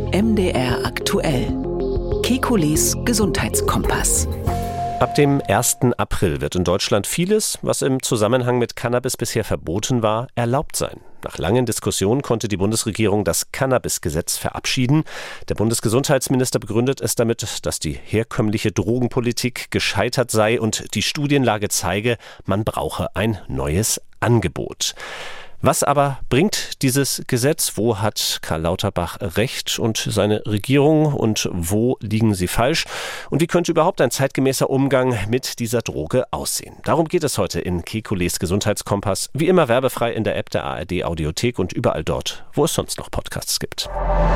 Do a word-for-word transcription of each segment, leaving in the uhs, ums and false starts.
M D R aktuell. Kekules Gesundheitskompass. Ab dem ersten April wird in Deutschland vieles, was im Zusammenhang mit Cannabis bisher verboten war, erlaubt sein. Nach langen Diskussionen konnte die Bundesregierung das Cannabis-Gesetz verabschieden. Der Bundesgesundheitsminister begründet es damit, dass die herkömmliche Drogenpolitik gescheitert sei und die Studienlage zeige, man brauche ein neues Angebot. Was aber bringt dieses Gesetz? Wo hat Karl Lauterbach recht und seine Regierung und wo liegen sie falsch? Und wie könnte überhaupt ein zeitgemäßer Umgang mit dieser Droge aussehen? Darum geht es heute in Kekules Gesundheitskompass. Wie immer werbefrei in der App der A R D Audiothek und überall dort, wo es sonst noch Podcasts gibt.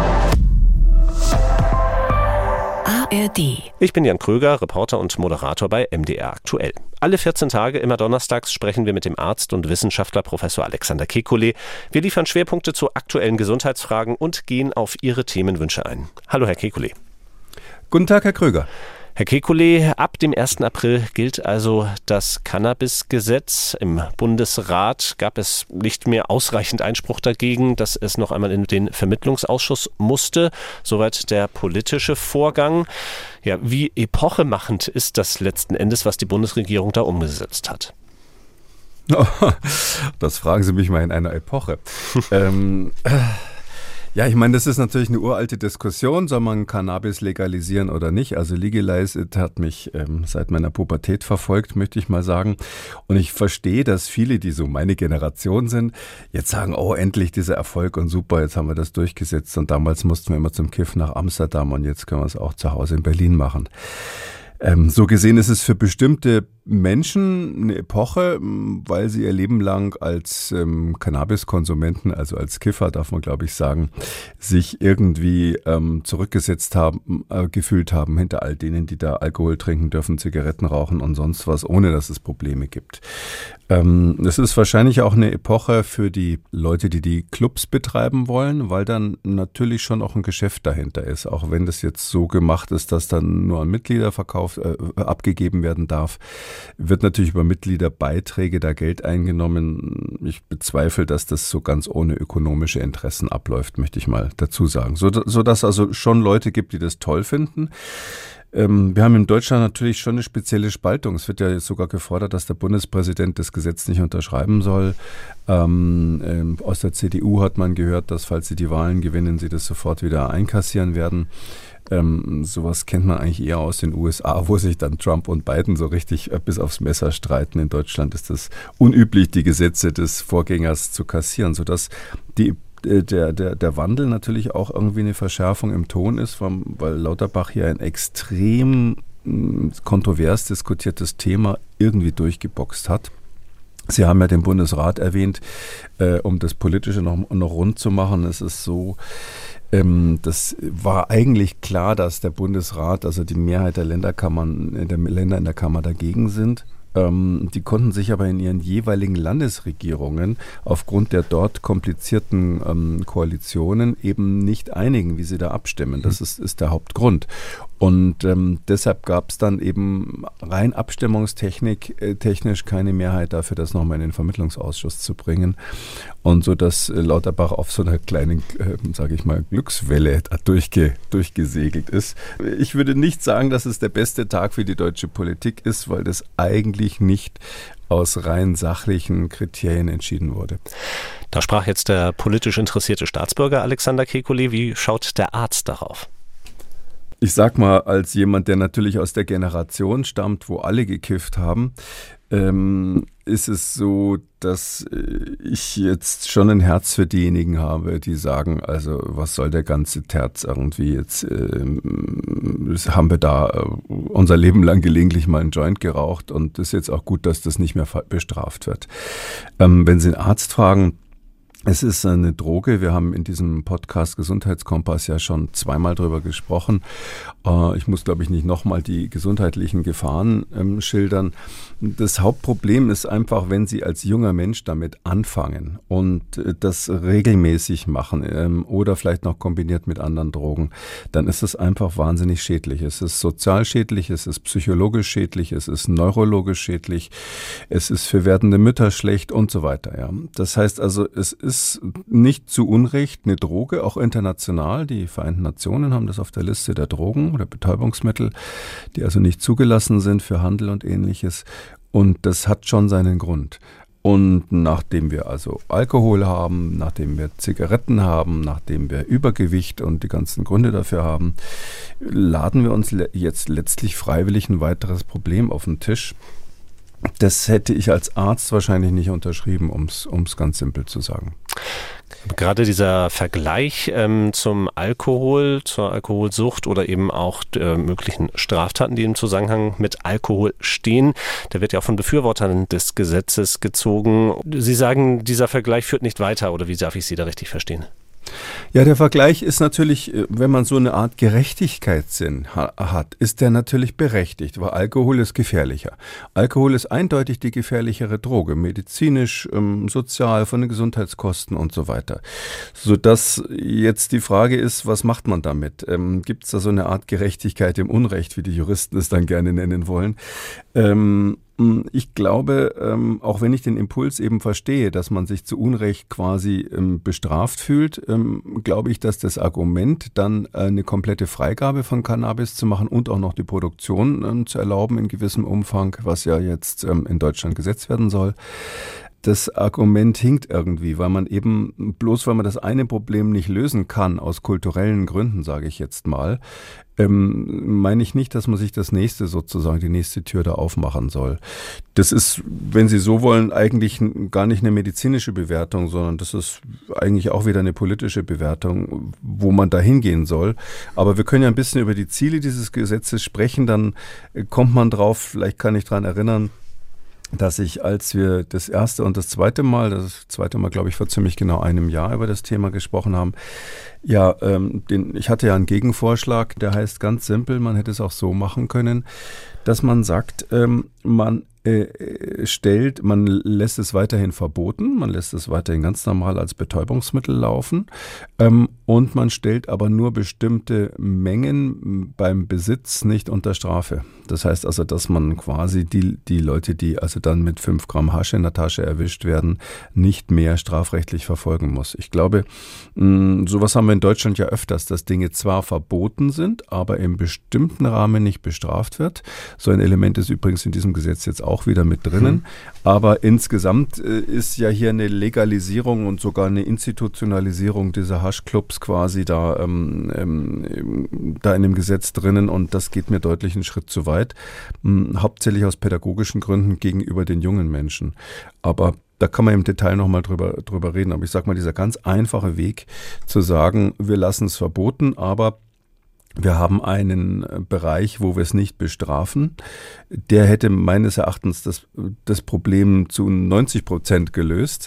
A R D. Ich bin Jan Kröger, Reporter und Moderator bei M D R aktuell. Alle vierzehn Tage, immer donnerstags, sprechen wir mit dem Arzt und Wissenschaftler Professor Alexander Kekulé. Wir liefern Schwerpunkte zu aktuellen Gesundheitsfragen und gehen auf Ihre Themenwünsche ein. Hallo, Herr Kekulé. Guten Tag, Herr Kröger. Herr Kekulé, ab dem ersten April gilt also das Cannabis-Gesetz. Im Bundesrat gab es nicht mehr ausreichend Einspruch dagegen, dass es noch einmal in den Vermittlungsausschuss musste. Soweit der politische Vorgang. Ja, wie epochemachend ist das letzten Endes, was die Bundesregierung da umgesetzt hat? Oh, das fragen Sie mich mal in einer Epoche. ähm... Ja, ich meine, das ist natürlich eine uralte Diskussion, soll man Cannabis legalisieren oder nicht? Also Legalize It hat mich ähm, seit meiner Pubertät verfolgt, möchte ich mal sagen. Und ich verstehe, dass viele, die so meine Generation sind, jetzt sagen, oh, endlich dieser Erfolg und super, jetzt haben wir das durchgesetzt. Und damals mussten wir immer zum Kiff nach Amsterdam und jetzt können wir es auch zu Hause in Berlin machen. Ähm, so gesehen ist es für bestimmte Menschen eine Epoche, weil sie ihr Leben lang als ähm, Cannabiskonsumenten, also als Kiffer, darf man glaube ich sagen, sich irgendwie ähm, zurückgesetzt haben, äh, gefühlt haben hinter all denen, die da Alkohol trinken dürfen, Zigaretten rauchen und sonst was, ohne dass es Probleme gibt. Ähm, es ist wahrscheinlich auch eine Epoche für die Leute, die die Clubs betreiben wollen, weil dann natürlich schon auch ein Geschäft dahinter ist, auch wenn das jetzt so gemacht ist, dass dann nur an Mitglieder verkauft, äh, abgegeben werden darf. Wird natürlich über Mitgliederbeiträge da Geld eingenommen. Ich bezweifle, dass das so ganz ohne ökonomische Interessen abläuft, möchte ich mal dazu sagen. So, so dass also schon Leute gibt, die das toll finden. Ähm, wir haben in Deutschland natürlich schon eine spezielle Spaltung. Es wird ja sogar gefordert, dass der Bundespräsident das Gesetz nicht unterschreiben soll. Ähm, ähm, aus der C D U hat man gehört, dass falls sie die Wahlen gewinnen, sie das sofort wieder einkassieren werden. Ähm, sowas kennt man eigentlich eher aus den U S A, wo sich dann Trump und Biden so richtig äh, bis aufs Messer streiten. In Deutschland ist es unüblich, die Gesetze des Vorgängers zu kassieren, sodass die, äh, der, der, der Wandel natürlich auch irgendwie eine Verschärfung im Ton ist, vom, weil Lauterbach hier ein extrem mh, kontrovers diskutiertes Thema irgendwie durchgeboxt hat. Sie haben ja den Bundesrat erwähnt, äh, um das Politische noch, noch rund zu machen. Es ist so, ähm, das war eigentlich klar, dass der Bundesrat, also die Mehrheit der Länderkammern, der Länder in der Kammer dagegen sind. Ähm, die konnten sich aber in ihren jeweiligen Landesregierungen aufgrund der dort komplizierten ähm, Koalitionen eben nicht einigen, wie sie da abstimmen. Das ist, ist der Hauptgrund. Und ähm, deshalb gab es dann eben rein abstimmungstechnisch äh, technisch keine Mehrheit dafür, das nochmal in den Vermittlungsausschuss zu bringen. Und so, dass äh, Lauterbach auf so einer kleinen, äh, sage ich mal, Glückswelle da durchge, durchgesegelt ist. Ich würde nicht sagen, dass es der beste Tag für die deutsche Politik ist, weil das eigentlich nicht aus rein sachlichen Kriterien entschieden wurde. Da sprach jetzt der politisch interessierte Staatsbürger Alexander Kekulé. Wie schaut der Arzt darauf? Ich sag mal, als jemand, der natürlich aus der Generation stammt, wo alle gekifft haben, ähm, ist es so, dass ich jetzt schon ein Herz für diejenigen habe, die sagen, also was soll der ganze Terz irgendwie jetzt, ähm, haben wir da äh, unser Leben lang gelegentlich mal einen Joint geraucht und es ist jetzt auch gut, dass das nicht mehr bestraft wird. Ähm, wenn Sie einen Arzt fragen, es ist eine Droge. Wir haben in diesem Podcast Gesundheitskompass ja schon zweimal drüber gesprochen. Ich muss, glaube ich, nicht nochmal die gesundheitlichen Gefahren ähm, schildern. Das Hauptproblem ist einfach, wenn Sie als junger Mensch damit anfangen und äh, das regelmäßig machen ähm, oder vielleicht noch kombiniert mit anderen Drogen, dann ist es einfach wahnsinnig schädlich. Es ist sozial schädlich, es ist psychologisch schädlich, es ist neurologisch schädlich, es ist für werdende Mütter schlecht und so weiter. Ja. Das heißt also, es ist ist nicht zu Unrecht eine Droge, auch international. Die Vereinten Nationen haben das auf der Liste der Drogen oder Betäubungsmittel, die also nicht zugelassen sind für Handel und Ähnliches. Und das hat schon seinen Grund. Und nachdem wir also Alkohol haben, nachdem wir Zigaretten haben, nachdem wir Übergewicht und die ganzen Gründe dafür haben, laden wir uns le- jetzt letztlich freiwillig ein weiteres Problem auf den Tisch. Das hätte ich als Arzt wahrscheinlich nicht unterschrieben, um es ganz simpel zu sagen. Gerade dieser Vergleich ähm, zum Alkohol, zur Alkoholsucht oder eben auch äh, möglichen Straftaten, die im Zusammenhang mit Alkohol stehen, der wird ja auch von Befürwortern des Gesetzes gezogen. Sie sagen, dieser Vergleich führt nicht weiter, oder wie darf ich Sie da richtig verstehen? Ja, der Vergleich ist natürlich, wenn man so eine Art Gerechtigkeitssinn ha- hat, ist der natürlich berechtigt, weil Alkohol ist gefährlicher. Alkohol ist eindeutig die gefährlichere Droge, medizinisch, ähm, sozial, von den Gesundheitskosten und so weiter. Sodass jetzt die Frage ist, was macht man damit? Ähm, Gibt es da so eine Art Gerechtigkeit im Unrecht, wie die Juristen es dann gerne nennen wollen? Ähm, Ich glaube, ähm, auch wenn ich den Impuls eben verstehe, dass man sich zu Unrecht quasi ähm, bestraft fühlt, ähm, glaube ich, dass das Argument, dann äh, eine komplette Freigabe von Cannabis zu machen und auch noch die Produktion ähm, zu erlauben in gewissem Umfang, was ja jetzt ähm, in Deutschland gesetzt werden soll, das Argument hinkt irgendwie, weil man eben, bloß weil man das eine Problem nicht lösen kann, aus kulturellen Gründen, sage ich jetzt mal, ähm, meine ich nicht, dass man sich das nächste sozusagen, die nächste Tür da aufmachen soll. Das ist, wenn Sie so wollen, eigentlich gar nicht eine medizinische Bewertung, sondern das ist eigentlich auch wieder eine politische Bewertung, wo man da hingehen soll. Aber wir können ja ein bisschen über die Ziele dieses Gesetzes sprechen, dann kommt man drauf, vielleicht kann ich daran erinnern, dass ich, als wir das erste und das zweite Mal, das zweite Mal, glaube ich, vor ziemlich genau einem Jahr über das Thema gesprochen haben, ja, ähm, den, ich hatte ja einen Gegenvorschlag, der heißt ganz simpel, man hätte es auch so machen können, dass man sagt, ähm, man äh, stellt, man lässt es weiterhin verboten, man lässt es weiterhin ganz normal als Betäubungsmittel laufen ähm, und man stellt aber nur bestimmte Mengen beim Besitz nicht unter Strafe. Das heißt also, dass man quasi die, die Leute, die also dann mit fünf Gramm Hasche in der Tasche erwischt werden, nicht mehr strafrechtlich verfolgen muss. Ich glaube, mh, sowas haben wir in Deutschland ja öfters, dass Dinge zwar verboten sind, aber im bestimmten Rahmen nicht bestraft wird. So ein Element ist übrigens in diesem Gesetz jetzt auch wieder mit drinnen. Mhm. Aber insgesamt äh, ist ja hier eine Legalisierung und sogar eine Institutionalisierung dieser Haschclubs quasi da, ähm, ähm, da in dem Gesetz drinnen und das geht mir deutlich einen Schritt zu weit. Mh, hauptsächlich aus pädagogischen Gründen gegenüber den jungen Menschen. Aber da kann man im Detail nochmal drüber, drüber reden. Aber ich sage mal, dieser ganz einfache Weg zu sagen, wir lassen es verboten, aber wir haben einen Bereich, wo wir es nicht bestrafen. Der hätte meines Erachtens das, das Problem zu neunzig Prozent gelöst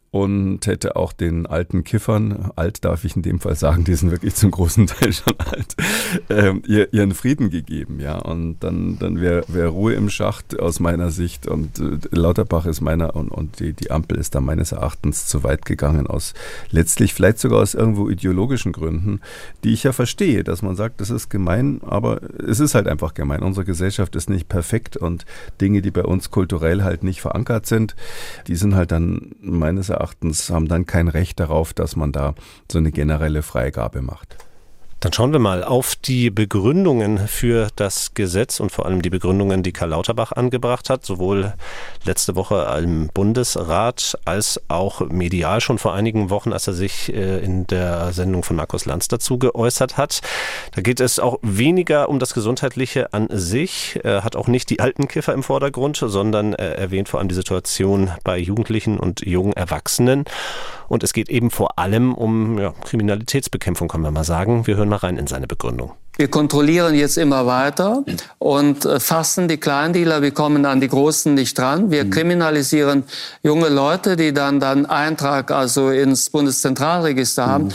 und hätte auch den alten Kiffern, alt darf ich in dem Fall sagen, die sind wirklich zum großen Teil schon alt, äh, ihr, ihren Frieden gegeben. Ja, und dann, dann wäre wär Ruhe im Schacht aus meiner Sicht und äh, Lauterbach ist meiner und, und die, die Ampel ist da meines Erachtens zu weit gegangen aus letztlich vielleicht sogar aus irgendwo ideologischen Gründen, die ich ja verstehe, dass man sagt, das ist gemein, aber es ist halt einfach gemein. Unsere Gesellschaft ist nicht perfekt und Dinge, die bei uns kulturell halt nicht verankert sind, die sind halt dann meines Erachtens haben dann kein Recht darauf, dass man da so eine generelle Freigabe macht. Dann schauen wir mal auf die Begründungen für das Gesetz und vor allem die Begründungen, die Karl Lauterbach angebracht hat, sowohl letzte Woche im Bundesrat als auch medial schon vor einigen Wochen, als er sich in der Sendung von Markus Lanz dazu geäußert hat. Da geht es auch weniger um das Gesundheitliche an sich. Er hat auch nicht die alten Kiffer im Vordergrund, sondern er erwähnt vor allem die Situation bei Jugendlichen und jungen Erwachsenen. Und es geht eben vor allem um ja, Kriminalitätsbekämpfung, kann man mal sagen. Wir hören mal rein in seine Begründung. Wir kontrollieren jetzt immer weiter und fassen die Kleindealer, wir kommen an die Großen nicht dran. Wir kriminalisieren junge Leute, die dann dann Eintrag also ins Bundeszentralregister haben.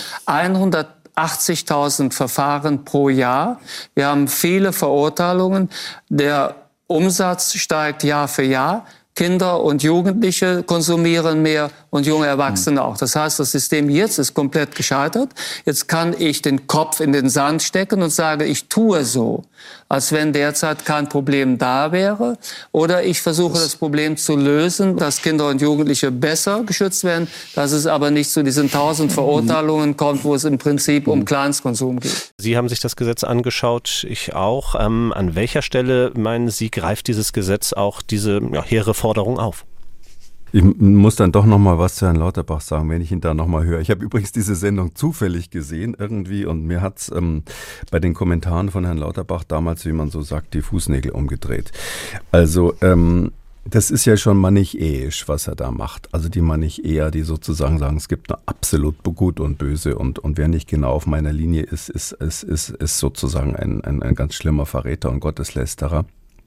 hundertachtzigtausend Verfahren pro Jahr. Wir haben viele Verurteilungen. Der Umsatz steigt Jahr für Jahr. Kinder und Jugendliche konsumieren mehr und junge Erwachsene auch. Das heißt, das System jetzt ist komplett gescheitert. Jetzt kann ich den Kopf in den Sand stecken und sage, ich tue so, als wenn derzeit kein Problem da wäre. Oder ich versuche das Problem zu lösen, dass Kinder und Jugendliche besser geschützt werden, dass es aber nicht zu diesen tausend Verurteilungen kommt, wo es im Prinzip um Kleinstkonsum geht. Sie haben sich das Gesetz angeschaut, ich auch. Ähm, an welcher Stelle, meinen Sie, greift dieses Gesetz auch diese ja, hehre Forderung auf? Ich muss dann doch noch mal was zu Herrn Lauterbach sagen, wenn ich ihn da noch mal höre. Ich habe übrigens diese Sendung zufällig gesehen irgendwie und mir hat's ähm, bei den Kommentaren von Herrn Lauterbach damals, wie man so sagt, die Fußnägel umgedreht. Also ähm, das ist ja schon manichäisch, was er da macht. Also die Manichäer, die sozusagen sagen, es gibt nur absolut gut und böse und, und wer nicht genau auf meiner Linie ist, ist, ist, ist, ist sozusagen ein, ein, ein ganz schlimmer Verräter und Gotteslästerer.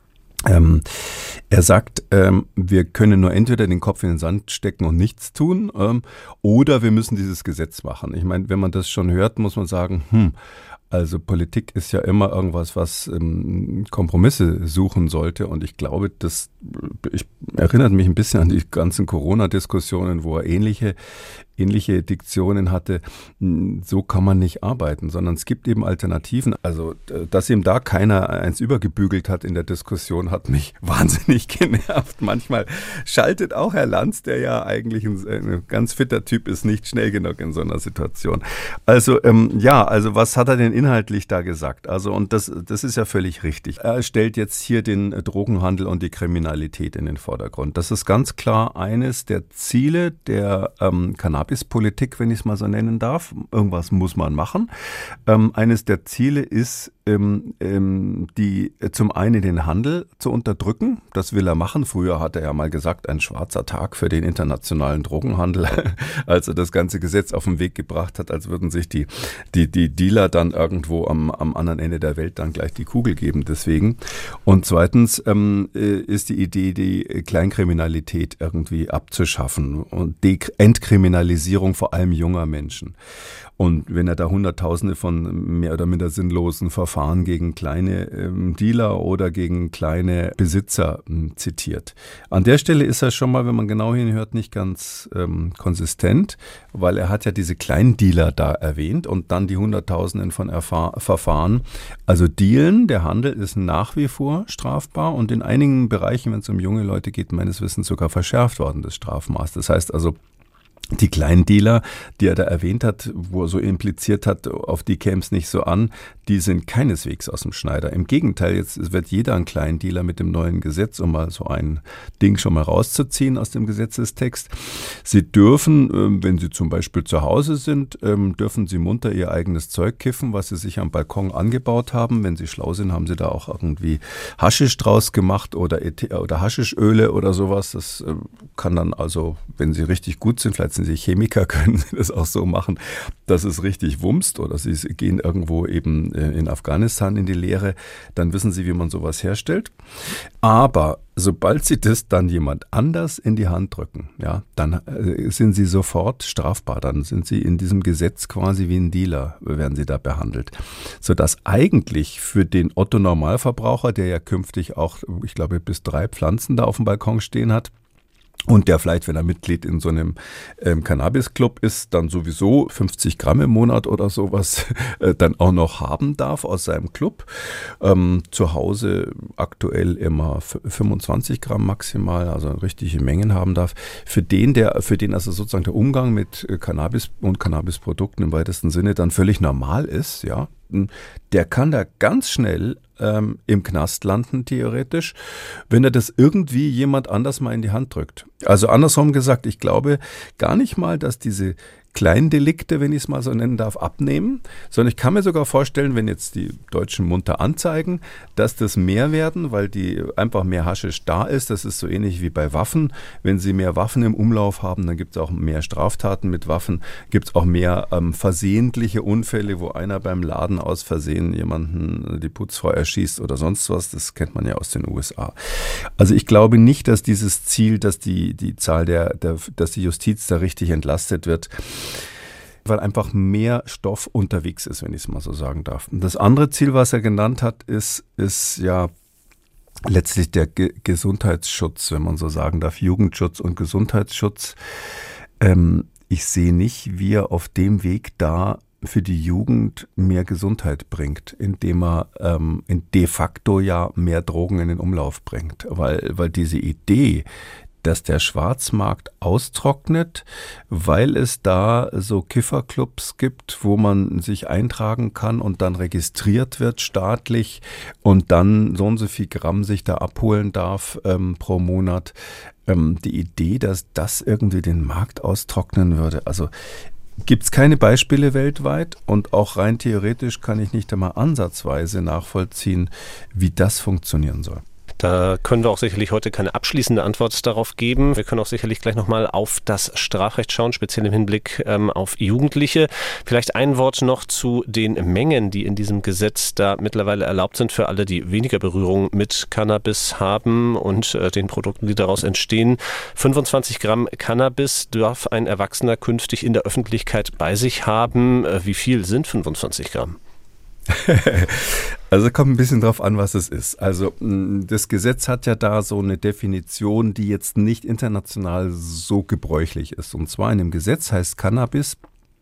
Ähm, er sagt, ähm, wir können nur entweder den Kopf in den Sand stecken und nichts tun, ähm, oder wir müssen dieses Gesetz machen. Ich meine, wenn man das schon hört, muss man sagen, hm, also Politik ist ja immer irgendwas, was ähm, Kompromisse suchen sollte und ich glaube, das ich, erinnert mich ein bisschen an die ganzen Corona-Diskussionen, wo er ähnliche ähnliche Diktionen hatte. So kann man nicht arbeiten, sondern es gibt eben Alternativen. Also, dass ihm da keiner eins übergebügelt hat in der Diskussion, hat mich wahnsinnig genervt. Manchmal schaltet auch Herr Lanz, der ja eigentlich ein, ein ganz fitter Typ ist, nicht schnell genug in so einer Situation. Also, ähm, ja, also was hat er denn inhaltlich da gesagt? Also, und das, das ist ja völlig richtig. Er stellt jetzt hier den Drogenhandel und die Kriminalität in den Vordergrund. Das ist ganz klar eines der Ziele der ähm, Cannabis Politik, wenn ich es mal so nennen darf. Irgendwas muss man machen. Ähm, eines der Ziele ist, ähm, ähm, die äh, zum einen den Handel zu unterdrücken. Das will er machen. Früher hat er ja mal gesagt, ein schwarzer Tag für den internationalen Drogenhandel, als er das ganze Gesetz auf den Weg gebracht hat, als würden sich die, die, die Dealer dann irgendwo am, am anderen Ende der Welt dann gleich die Kugel geben. Deswegen. Und zweitens ähm, ist die Idee, die Kleinkriminalität irgendwie abzuschaffen und die Entkriminalisierung vor allem junger Menschen. Und wenn er da Hunderttausende von mehr oder minder sinnlosen Verfahren gegen kleine ähm, Dealer oder gegen kleine Besitzer ähm, zitiert. An der Stelle ist er schon mal, wenn man genau hinhört, nicht ganz ähm, konsistent, weil er hat ja diese kleinen Dealer da erwähnt und dann die Hunderttausenden von Erfahr- Verfahren. Also Dealen, der Handel ist nach wie vor strafbar und in einigen Bereichen, wenn es um junge Leute geht, meines Wissens sogar verschärft worden, das Strafmaß. Das heißt also, die kleinen Dealer, die er da erwähnt hat, wo er so impliziert hat, auf die käme es nicht so an, die sind keineswegs aus dem Schneider. Im Gegenteil, jetzt wird jeder ein kleinen Dealer mit dem neuen Gesetz, um mal so ein Ding schon mal rauszuziehen aus dem Gesetzestext. Sie dürfen, wenn sie zum Beispiel zu Hause sind, dürfen sie munter ihr eigenes Zeug kiffen, was sie sich am Balkon angebaut haben. Wenn sie schlau sind, haben sie da auch irgendwie Haschisch draus gemacht oder, oder Haschischöle oder sowas. Das kann dann also, wenn sie richtig gut sind, vielleicht sind sie Chemiker, können sie das auch so machen, dass es richtig wumst oder sie gehen irgendwo eben in Afghanistan in die Lehre, dann wissen sie, wie man sowas herstellt. Aber sobald sie das dann jemand anders in die Hand drücken, ja, dann sind sie sofort strafbar. Dann sind sie in diesem Gesetz quasi wie ein Dealer, werden sie da behandelt. Sodass eigentlich für den Otto-Normalverbraucher, der ja künftig auch, ich glaube, bis drei Pflanzen da auf dem Balkon stehen hat, und der vielleicht, wenn er Mitglied in so einem ähm, Cannabis-Club ist, dann sowieso fünfzig Gramm im Monat oder sowas äh, dann auch noch haben darf aus seinem Club. Ähm, zu Hause aktuell immer fünfundzwanzig Gramm maximal, also richtige Mengen haben darf. Für den, der, für den also sozusagen der Umgang mit Cannabis und Cannabisprodukten im weitesten Sinne dann völlig normal ist, ja, der kann da ganz schnell ähm, im Knast landen, theoretisch, wenn er das irgendwie jemand anders mal in die Hand drückt. Also andersrum gesagt, ich glaube gar nicht mal, dass diese kleinen Delikte, wenn ich es mal so nennen darf, abnehmen, sondern ich kann mir sogar vorstellen, wenn jetzt die Deutschen munter anzeigen, dass das mehr werden, weil die einfach mehr Haschisch da ist. Das ist so ähnlich wie bei Waffen. Wenn sie mehr Waffen im Umlauf haben, dann gibt es auch mehr Straftaten mit Waffen, gibt es auch mehr ähm, versehentliche Unfälle, wo einer beim Laden aus Versehen jemanden die Putzfrau erschießt oder sonst was. Das kennt man ja aus den U S A. Also ich glaube nicht, dass dieses Ziel, dass die, die Zahl der, der, dass die Justiz da richtig entlastet wird, weil einfach mehr Stoff unterwegs ist, wenn ich es mal so sagen darf. Und das andere Ziel, was er genannt hat, ist, ist ja letztlich der Ge- Gesundheitsschutz, wenn man so sagen darf, Jugendschutz und Gesundheitsschutz. Ähm, ich sehe nicht, wie er auf dem Weg da für die Jugend mehr Gesundheit bringt, indem er ähm, in de facto ja mehr Drogen in den Umlauf bringt. Weil, weil diese Idee, dass der Schwarzmarkt austrocknet, weil es da so Kifferclubs gibt, wo man sich eintragen kann und dann registriert wird staatlich und dann so und so viel Gramm sich da abholen darf ähm, pro Monat. Ähm, die Idee, dass das irgendwie den Markt austrocknen würde, also gibt es keine Beispiele weltweit und auch rein theoretisch kann ich nicht einmal ansatzweise nachvollziehen, wie das funktionieren soll. Da können wir auch sicherlich heute keine abschließende Antwort darauf geben. Wir können auch sicherlich gleich nochmal auf das Strafrecht schauen, speziell im Hinblick ähm, auf Jugendliche. Vielleicht ein Wort noch zu den Mengen, die in diesem Gesetz da mittlerweile erlaubt sind für alle, die weniger Berührung mit Cannabis haben und äh, den Produkten, die daraus entstehen. fünfundzwanzig Gramm Cannabis darf ein Erwachsener künftig in der Öffentlichkeit bei sich haben. Äh, wie viel sind fünfundzwanzig Gramm? Also kommt ein bisschen drauf an, was es ist. Also das Gesetz hat ja da so eine Definition, die jetzt nicht international so gebräuchlich ist. Und zwar in dem Gesetz heißt Cannabis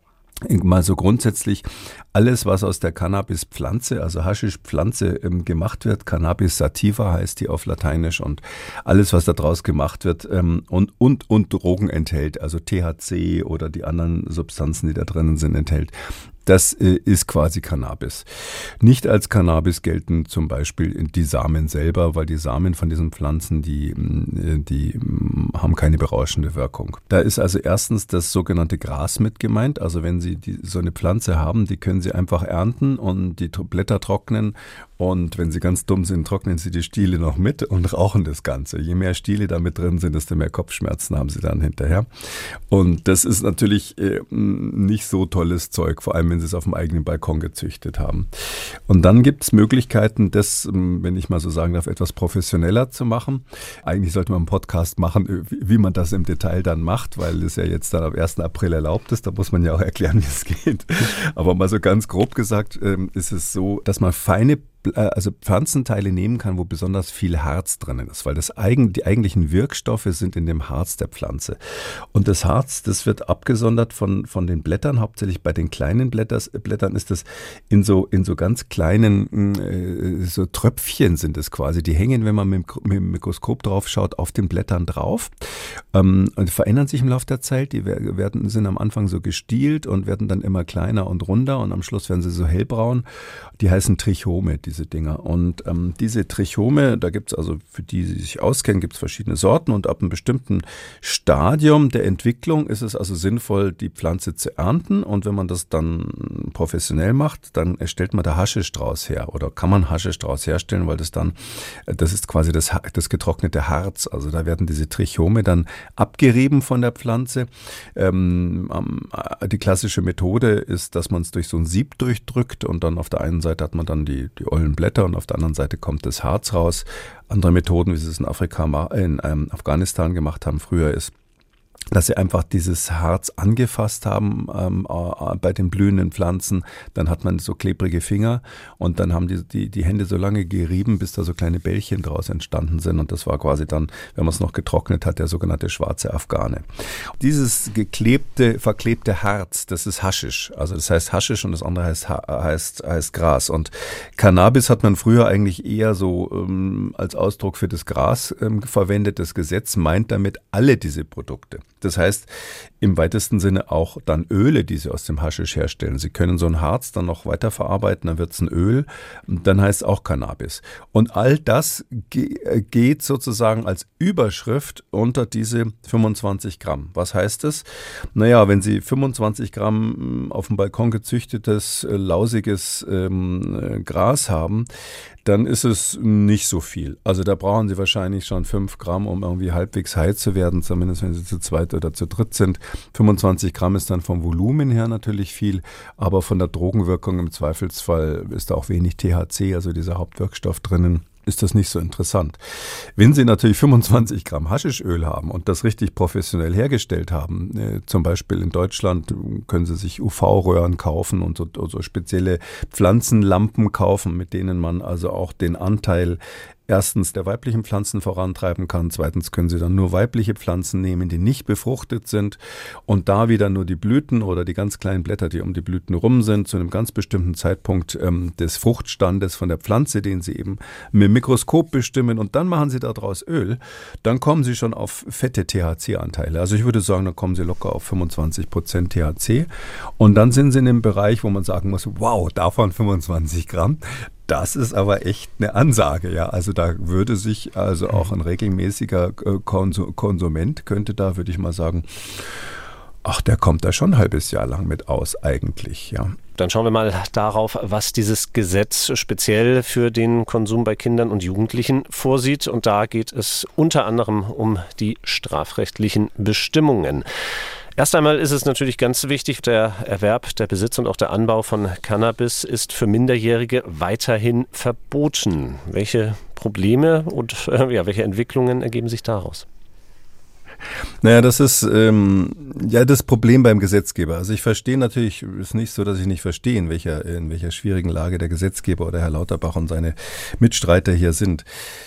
mal so grundsätzlich alles, was aus der Cannabispflanze, also Haschischpflanze ähm, gemacht wird. Cannabis sativa heißt die auf Lateinisch und alles, was da draus gemacht wird ähm, und, und, und Drogen enthält, also T H C oder die anderen Substanzen, die da drinnen sind, enthält. Das äh, ist quasi Cannabis. Nicht als Cannabis gelten zum Beispiel die Samen selber, weil die Samen von diesen Pflanzen, die, die haben keine berauschende Wirkung. Da ist also erstens das sogenannte Gras mit gemeint. Also wenn Sie die, so eine Pflanze haben, die können Sie einfach ernten und die Blätter trocknen. Und wenn Sie ganz dumm sind, trocknen Sie die Stiele noch mit und rauchen das Ganze. Je mehr Stiele da mit drin sind, desto mehr Kopfschmerzen haben Sie dann hinterher. Und das ist natürlich äh, nicht so tolles Zeug, vor allem wenn Sie es auf dem eigenen Balkon gezüchtet haben. Und dann gibt es Möglichkeiten, das, wenn ich mal so sagen darf, etwas professioneller zu machen. Eigentlich sollte man einen Podcast machen, wie man das im Detail dann macht, weil es ja jetzt dann am ersten April erlaubt ist. Da muss man ja auch erklären, wie es geht. Aber mal so ganz grob gesagt ist es so, dass man feine also Pflanzenteile nehmen kann, wo besonders viel Harz drinnen ist, weil das eigen, die eigentlichen Wirkstoffe sind in dem Harz der Pflanze. Und das Harz, das wird abgesondert von, von den Blättern, hauptsächlich bei den kleinen Blätters, Blättern ist das in so, in so ganz kleinen äh, so Tröpfchen sind es quasi. Die hängen, wenn man mit, mit dem Mikroskop drauf schaut, auf den Blättern drauf ähm, und verändern sich im Laufe der Zeit. Die werden, sind am Anfang so gestielt und werden dann immer kleiner und runder und am Schluss werden sie so hellbraun. Die heißen Trichome, diese Dinger. Und ähm, diese Trichome, da gibt es also, für die, die sich auskennen, gibt es verschiedene Sorten und ab einem bestimmten Stadium der Entwicklung ist es also sinnvoll, die Pflanze zu ernten. Und wenn man das dann professionell macht, dann erstellt man da Haschisch draus her oder kann man Haschisch draus herstellen, weil das dann, das ist quasi das, das getrocknete Harz. Also da werden diese Trichome dann abgerieben von der Pflanze. Ähm, die klassische Methode ist, dass man es durch so ein Sieb durchdrückt und dann auf der einen Seite hat man dann die, die ollen Blätter und auf der anderen Seite kommt das Harz raus. Andere Methoden, wie sie es in Afrika, in ähm, Afghanistan gemacht haben früher, ist, dass sie einfach dieses Harz angefasst haben ähm, äh, bei den blühenden Pflanzen. Dann hat man so klebrige Finger und dann haben die, die, die Hände so lange gerieben, bis da so kleine Bällchen draus entstanden sind. Und das war quasi dann, wenn man es noch getrocknet hat, der sogenannte schwarze Afghane. Dieses geklebte, verklebte Harz, das ist Haschisch. Also das heißt Haschisch und das andere heißt, heißt, heißt Gras. Und Cannabis hat man früher eigentlich eher so ähm, als Ausdruck für das Gras ähm, verwendet. Das Gesetz meint damit alle diese Produkte. Das heißt, im weitesten Sinne auch dann Öle, die sie aus dem Haschisch herstellen. Sie können so ein Harz dann noch weiterverarbeiten, dann wird es ein Öl, dann heißt es auch Cannabis. Und all das ge- geht sozusagen als Überschrift unter diese fünfundzwanzig Gramm. Was heißt das? Naja, wenn Sie fünfundzwanzig Gramm auf dem Balkon gezüchtetes, lausiges ähm, Gras haben, dann ist es nicht so viel. Also da brauchen Sie wahrscheinlich schon fünf Gramm, um irgendwie halbwegs high zu werden, zumindest wenn Sie zu zweit oder zu dritt sind. fünfundzwanzig Gramm ist dann vom Volumen her natürlich viel, aber von der Drogenwirkung im Zweifelsfall ist da auch wenig T H C, also dieser Hauptwirkstoff drinnen. Ist das nicht so interessant. Wenn Sie natürlich fünfundzwanzig Gramm Haschischöl haben und das richtig professionell hergestellt haben, äh, zum Beispiel in Deutschland können Sie sich U V-Röhren kaufen und so, so spezielle Pflanzenlampen kaufen, mit denen man also auch den Anteil erstens der weiblichen Pflanzen vorantreiben kann. Zweitens können Sie dann nur weibliche Pflanzen nehmen, die nicht befruchtet sind und da wieder nur die Blüten oder die ganz kleinen Blätter, die um die Blüten rum sind, zu einem ganz bestimmten Zeitpunkt ähm, des Fruchtstandes von der Pflanze, den Sie eben mit dem Mikroskop bestimmen und dann machen Sie daraus Öl, dann kommen Sie schon auf fette T H C-Anteile. Also ich würde sagen, dann kommen Sie locker auf fünfundzwanzig Prozent T H C und dann sind Sie in einem Bereich, wo man sagen muss, wow, davon fünfundzwanzig Gramm. Das ist aber echt eine Ansage, ja. Also da würde sich also auch ein regelmäßiger Konsument könnte da, würde ich mal sagen, ach, der kommt da schon ein halbes Jahr lang mit aus eigentlich, ja. Dann schauen wir mal darauf, was dieses Gesetz speziell für den Konsum bei Kindern und Jugendlichen vorsieht. Und da geht es unter anderem um die strafrechtlichen Bestimmungen. Erst einmal ist es natürlich ganz wichtig, der Erwerb, der Besitz und auch der Anbau von Cannabis ist für Minderjährige weiterhin verboten. Welche Probleme und äh, ja, welche Entwicklungen ergeben sich daraus? Naja, das ist ähm, ja das Problem beim Gesetzgeber. Also ich verstehe natürlich, es ist nicht so, dass ich nicht verstehe, in welcher, in welcher schwierigen Lage der Gesetzgeber oder Herr Lauterbach und seine Mitstreiter hier sind.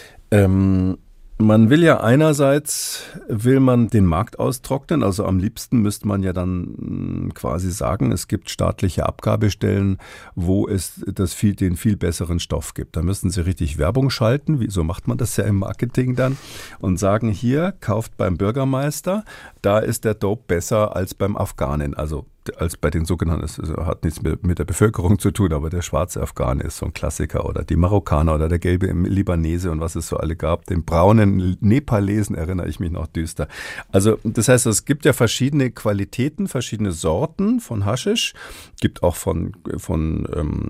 Ähm, Man will ja einerseits, will man den Markt austrocknen, also am liebsten müsste man ja dann quasi sagen, es gibt staatliche Abgabestellen, wo es das viel, den viel besseren Stoff gibt. Da müssten sie richtig Werbung schalten, wie, so macht man das ja im Marketing dann, und sagen, hier, kauft beim Bürgermeister, da ist der Dope besser als beim Afghanen, also als bei den sogenannten, es hat nichts mit der Bevölkerung zu tun, aber der schwarze Afghane ist so ein Klassiker oder die Marokkaner oder der gelbe Libanese und was es so alle gab. Den braunen Nepalesen erinnere ich mich noch düster. Also das heißt, es gibt ja verschiedene Qualitäten, verschiedene Sorten von Haschisch. Es gibt auch von, von ähm,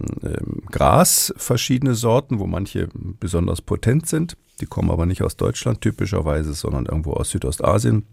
Gras verschiedene Sorten, wo manche besonders potent sind. Die kommen aber nicht aus Deutschland typischerweise, sondern irgendwo aus Südostasien.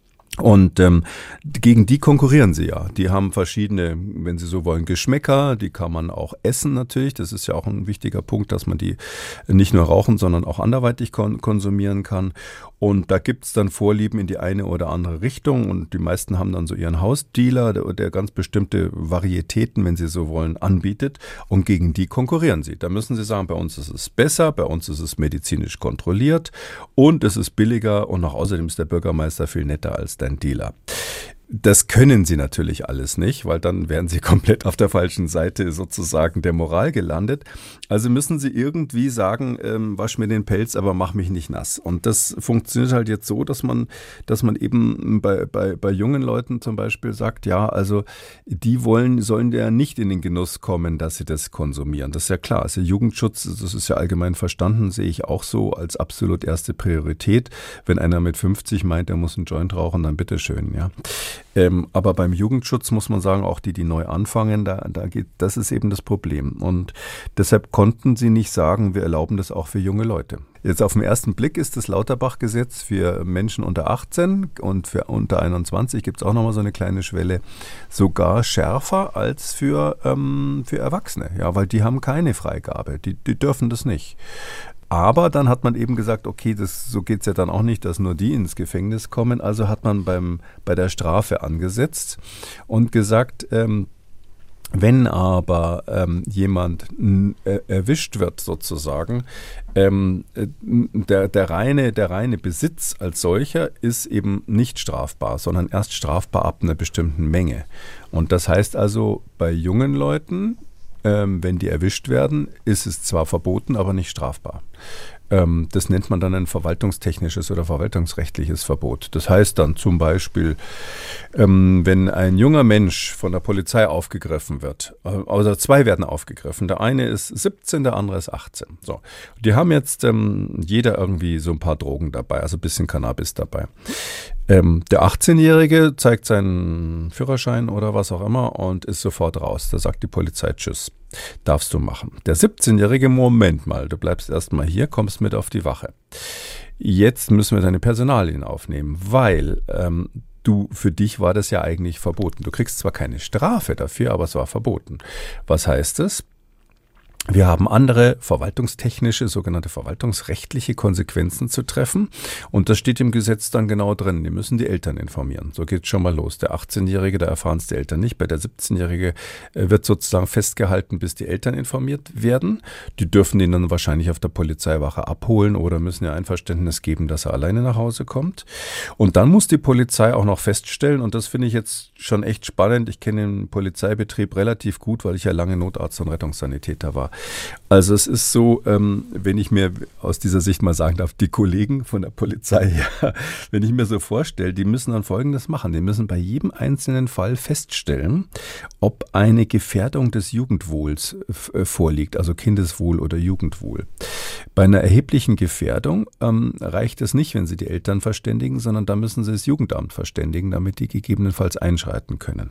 Und ähm, gegen die konkurrieren sie ja. Die haben verschiedene, wenn sie so wollen, Geschmäcker. Die kann man auch essen natürlich. Das ist ja auch ein wichtiger Punkt, dass man die nicht nur rauchen, sondern auch anderweitig kon- konsumieren kann. Und da gibt's dann Vorlieben in die eine oder andere Richtung. Und die meisten haben dann so ihren Hausdealer, der, der ganz bestimmte Varietäten, wenn sie so wollen, anbietet. Und gegen die konkurrieren sie. Da müssen sie sagen, bei uns ist es besser, bei uns ist es medizinisch kontrolliert und es ist billiger und noch außerdem ist der Bürgermeister viel netter als der ein Dealer. Das können sie natürlich alles nicht, weil dann wären sie komplett auf der falschen Seite sozusagen der Moral gelandet. Also müssen sie irgendwie sagen, ähm, wasch mir den Pelz, aber mach mich nicht nass. Und das funktioniert halt jetzt so, dass man, dass man eben bei, bei, bei jungen Leuten zum Beispiel sagt, ja, also die wollen, sollen ja nicht in den Genuss kommen, dass sie das konsumieren. Das ist ja klar. Also Jugendschutz, das ist ja allgemein verstanden, sehe ich auch so als absolut erste Priorität. Wenn einer mit fünfzig meint, er muss einen Joint rauchen, dann bitteschön, ja. Ähm, aber beim Jugendschutz muss man sagen, auch die, die neu anfangen, da, da geht, das ist eben das Problem. Und deshalb konnten sie nicht sagen, wir erlauben das auch für junge Leute. Jetzt auf den ersten Blick ist das Lauterbach-Gesetz für Menschen unter achtzehn und für unter einundzwanzig gibt es auch nochmal so eine kleine Schwelle, sogar schärfer als für, ähm, für Erwachsene. Ja, weil die haben keine Freigabe, die, die dürfen das nicht. Aber dann hat man eben gesagt, okay, das, so geht es ja dann auch nicht, dass nur die ins Gefängnis kommen. Also hat man beim, bei der Strafe angesetzt und gesagt, ähm, wenn aber ähm, jemand n, äh, erwischt wird sozusagen, ähm, der, der, reine, der reine Besitz als solcher ist eben nicht strafbar, sondern erst strafbar ab einer bestimmten Menge. Und das heißt also, bei jungen Leuten, Ähm, wenn die erwischt werden, ist es zwar verboten, aber nicht strafbar. Ähm, das nennt man dann ein verwaltungstechnisches oder verwaltungsrechtliches Verbot. Das heißt dann zum Beispiel, ähm, wenn ein junger Mensch von der Polizei aufgegriffen wird, äh, also zwei werden aufgegriffen, der eine ist siebzehn, der andere ist achtzehn. So. Die haben jetzt ähm, jeder irgendwie so ein paar Drogen dabei, also ein bisschen Cannabis dabei. Ähm, der achtzehnjährige zeigt seinen Führerschein oder was auch immer und ist sofort raus. Da sagt die Polizei Tschüss, darfst du machen. Der siebzehnjährige, Moment mal, du bleibst erstmal hier, kommst mit auf die Wache. Jetzt müssen wir deine Personalien aufnehmen, weil ähm, du, für dich war das ja eigentlich verboten. Du kriegst zwar keine Strafe dafür, aber es war verboten. Was heißt es? Wir haben andere verwaltungstechnische, sogenannte verwaltungsrechtliche Konsequenzen zu treffen. Und das steht im Gesetz dann genau drin. Die müssen die Eltern informieren. So geht es schon mal los. Der achtzehnjährige, da erfahren es die Eltern nicht. Bei der siebzehnjährige wird sozusagen festgehalten, bis die Eltern informiert werden. Die dürfen ihn dann wahrscheinlich auf der Polizeiwache abholen oder müssen ihr Einverständnis geben, dass er alleine nach Hause kommt. Und dann muss die Polizei auch noch feststellen, und das finde ich jetzt schon echt spannend. Ich kenne den Polizeibetrieb relativ gut, weil ich ja lange Notarzt und Rettungssanitäter war. Also es ist so, ähm, wenn ich mir aus dieser Sicht mal sagen darf, die Kollegen von der Polizei, ja, wenn ich mir so vorstelle, die müssen dann Folgendes machen. Die müssen bei jedem einzelnen Fall feststellen, ob eine Gefährdung des Jugendwohls äh, vorliegt, also Kindeswohl oder Jugendwohl. Bei einer erheblichen Gefährdung ähm, reicht es nicht, wenn sie die Eltern verständigen, sondern da müssen sie das Jugendamt verständigen, damit die gegebenenfalls einschreiten können.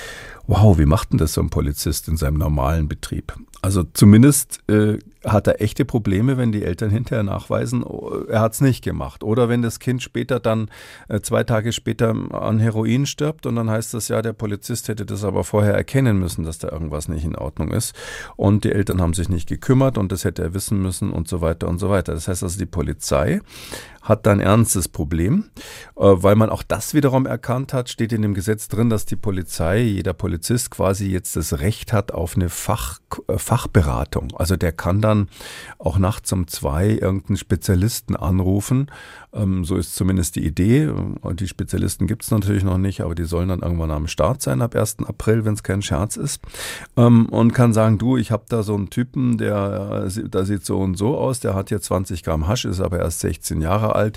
Wow, wie macht denn das so ein Polizist in seinem normalen Betrieb? Also zumindest äh, hat er echte Probleme, wenn die Eltern hinterher nachweisen, er hat es nicht gemacht. Oder wenn das Kind später dann, äh, zwei Tage später an Heroin stirbt und dann heißt das ja, der Polizist hätte das aber vorher erkennen müssen, dass da irgendwas nicht in Ordnung ist. Und die Eltern haben sich nicht gekümmert und das hätte er wissen müssen und so weiter und so weiter. Das heißt also, die Polizei hat da ein ernstes Problem, äh, weil man auch das wiederum erkannt hat, steht in dem Gesetz drin, dass die Polizei, jeder Polizist quasi jetzt das Recht hat auf eine Fach, äh, Fachberatung. Also der kann dann auch nachts um zwei irgendeinen Spezialisten anrufen. Ähm, so ist zumindest die Idee. Und die Spezialisten gibt es natürlich noch nicht, aber die sollen dann irgendwann am Start sein ab ersten April, wenn es kein Scherz ist. Ähm, und kann sagen, du, ich habe da so einen Typen, der, der sieht so und so aus, der hat hier zwanzig Gramm Hasch, ist aber erst sechzehn Jahre alt.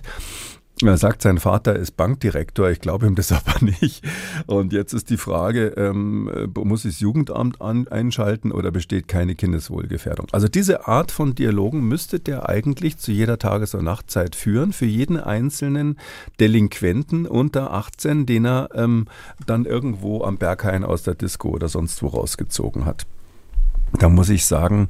Er sagt, sein Vater ist Bankdirektor, ich glaube ihm das aber nicht. Und jetzt ist die Frage, ähm, muss ich das Jugendamt an, einschalten oder besteht keine Kindeswohlgefährdung? Also diese Art von Dialogen müsste der eigentlich zu jeder Tages- und Nachtzeit führen, für jeden einzelnen Delinquenten unter achtzehn, den er ähm, dann irgendwo am Berghain aus der Disco oder sonst wo rausgezogen hat. Da muss ich sagen,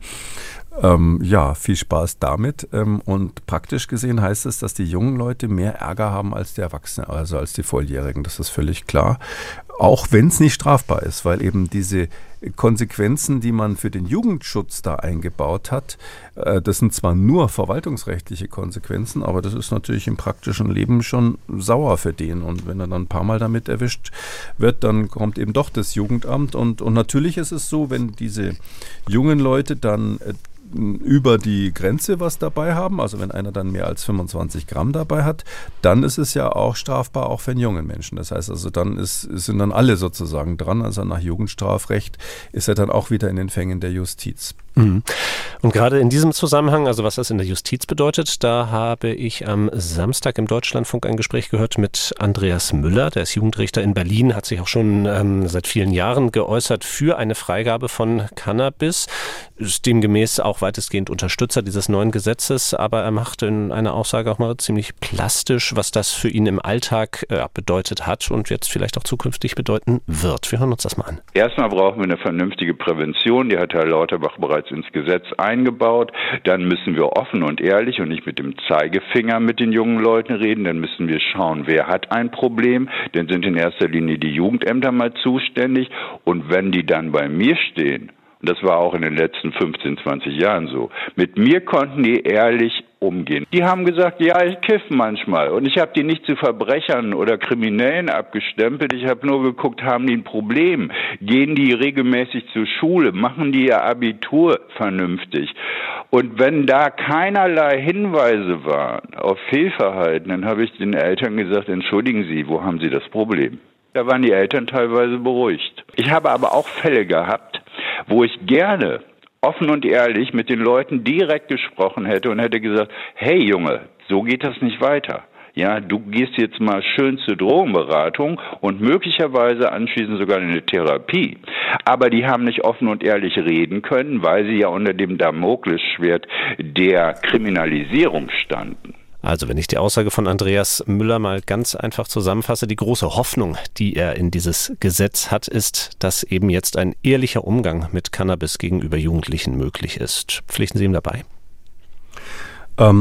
Ähm, ja, viel Spaß damit. Ähm, und praktisch gesehen heißt es, dass die jungen Leute mehr Ärger haben als die Erwachsenen, also als die Volljährigen. Das ist völlig klar. Auch wenn es nicht strafbar ist, weil eben diese Konsequenzen, die man für den Jugendschutz da eingebaut hat, äh, das sind zwar nur verwaltungsrechtliche Konsequenzen, aber das ist natürlich im praktischen Leben schon sauer für den. Und wenn er dann ein paar Mal damit erwischt wird, dann kommt eben doch das Jugendamt. Und, und natürlich ist es so, wenn diese jungen Leute dann äh, über die Grenze was dabei haben, also wenn einer dann mehr als fünfundzwanzig Gramm dabei hat, dann ist es ja auch strafbar, auch für einen jungen Menschen. Das heißt also, dann ist, sind dann alle sozusagen dran, also nach Jugendstrafrecht ist er dann auch wieder in den Fängen der Justiz. Mhm. Und gerade in diesem Zusammenhang, also was das in der Justiz bedeutet, da habe ich am Samstag im Deutschlandfunk ein Gespräch gehört mit Andreas Müller, der ist Jugendrichter in Berlin, hat sich auch schon ähm, seit vielen Jahren geäußert für eine Freigabe von Cannabis, ist demgemäß auch weitestgehend Unterstützer dieses neuen Gesetzes, aber er macht in einer Aussage auch mal ziemlich plastisch, was das für ihn im Alltag äh, bedeutet hat und jetzt vielleicht auch zukünftig bedeuten wird. Wir hören uns das mal an. Erstmal brauchen wir eine vernünftige Prävention, die hat Herr Lauterbach bereits ins Gesetz eingebaut. Dann müssen wir offen und ehrlich und nicht mit dem Zeigefinger mit den jungen Leuten reden. Dann müssen wir schauen, wer hat ein Problem. Dann sind in erster Linie die Jugendämter mal zuständig. Und wenn die dann bei mir stehen, und das war auch in den letzten fünfzehn, zwanzig Jahren so, mit mir konnten die ehrlich umgehen. Die haben gesagt, ja, ich kiff manchmal. Und ich habe die nicht zu Verbrechern oder Kriminellen abgestempelt. Ich habe nur geguckt, haben die ein Problem? Gehen die regelmäßig zur Schule? Machen die ihr Abitur vernünftig? Und wenn da keinerlei Hinweise waren auf Fehlverhalten, dann habe ich den Eltern gesagt, entschuldigen Sie, wo haben Sie das Problem? Da waren die Eltern teilweise beruhigt. Ich habe aber auch Fälle gehabt, wo ich gerne offen und ehrlich mit den Leuten direkt gesprochen hätte und hätte gesagt, hey Junge, so geht das nicht weiter. Ja, du gehst jetzt mal schön zur Drogenberatung und möglicherweise anschließend sogar in eine Therapie. Aber die haben nicht offen und ehrlich reden können, weil sie ja unter dem Damoklesschwert der Kriminalisierung standen. Also wenn ich die Aussage von Andreas Müller mal ganz einfach zusammenfasse, die große Hoffnung, die er in dieses Gesetz hat, ist, dass eben jetzt ein ehrlicher Umgang mit Cannabis gegenüber Jugendlichen möglich ist. Pflichten Sie ihm dabei? Ähm,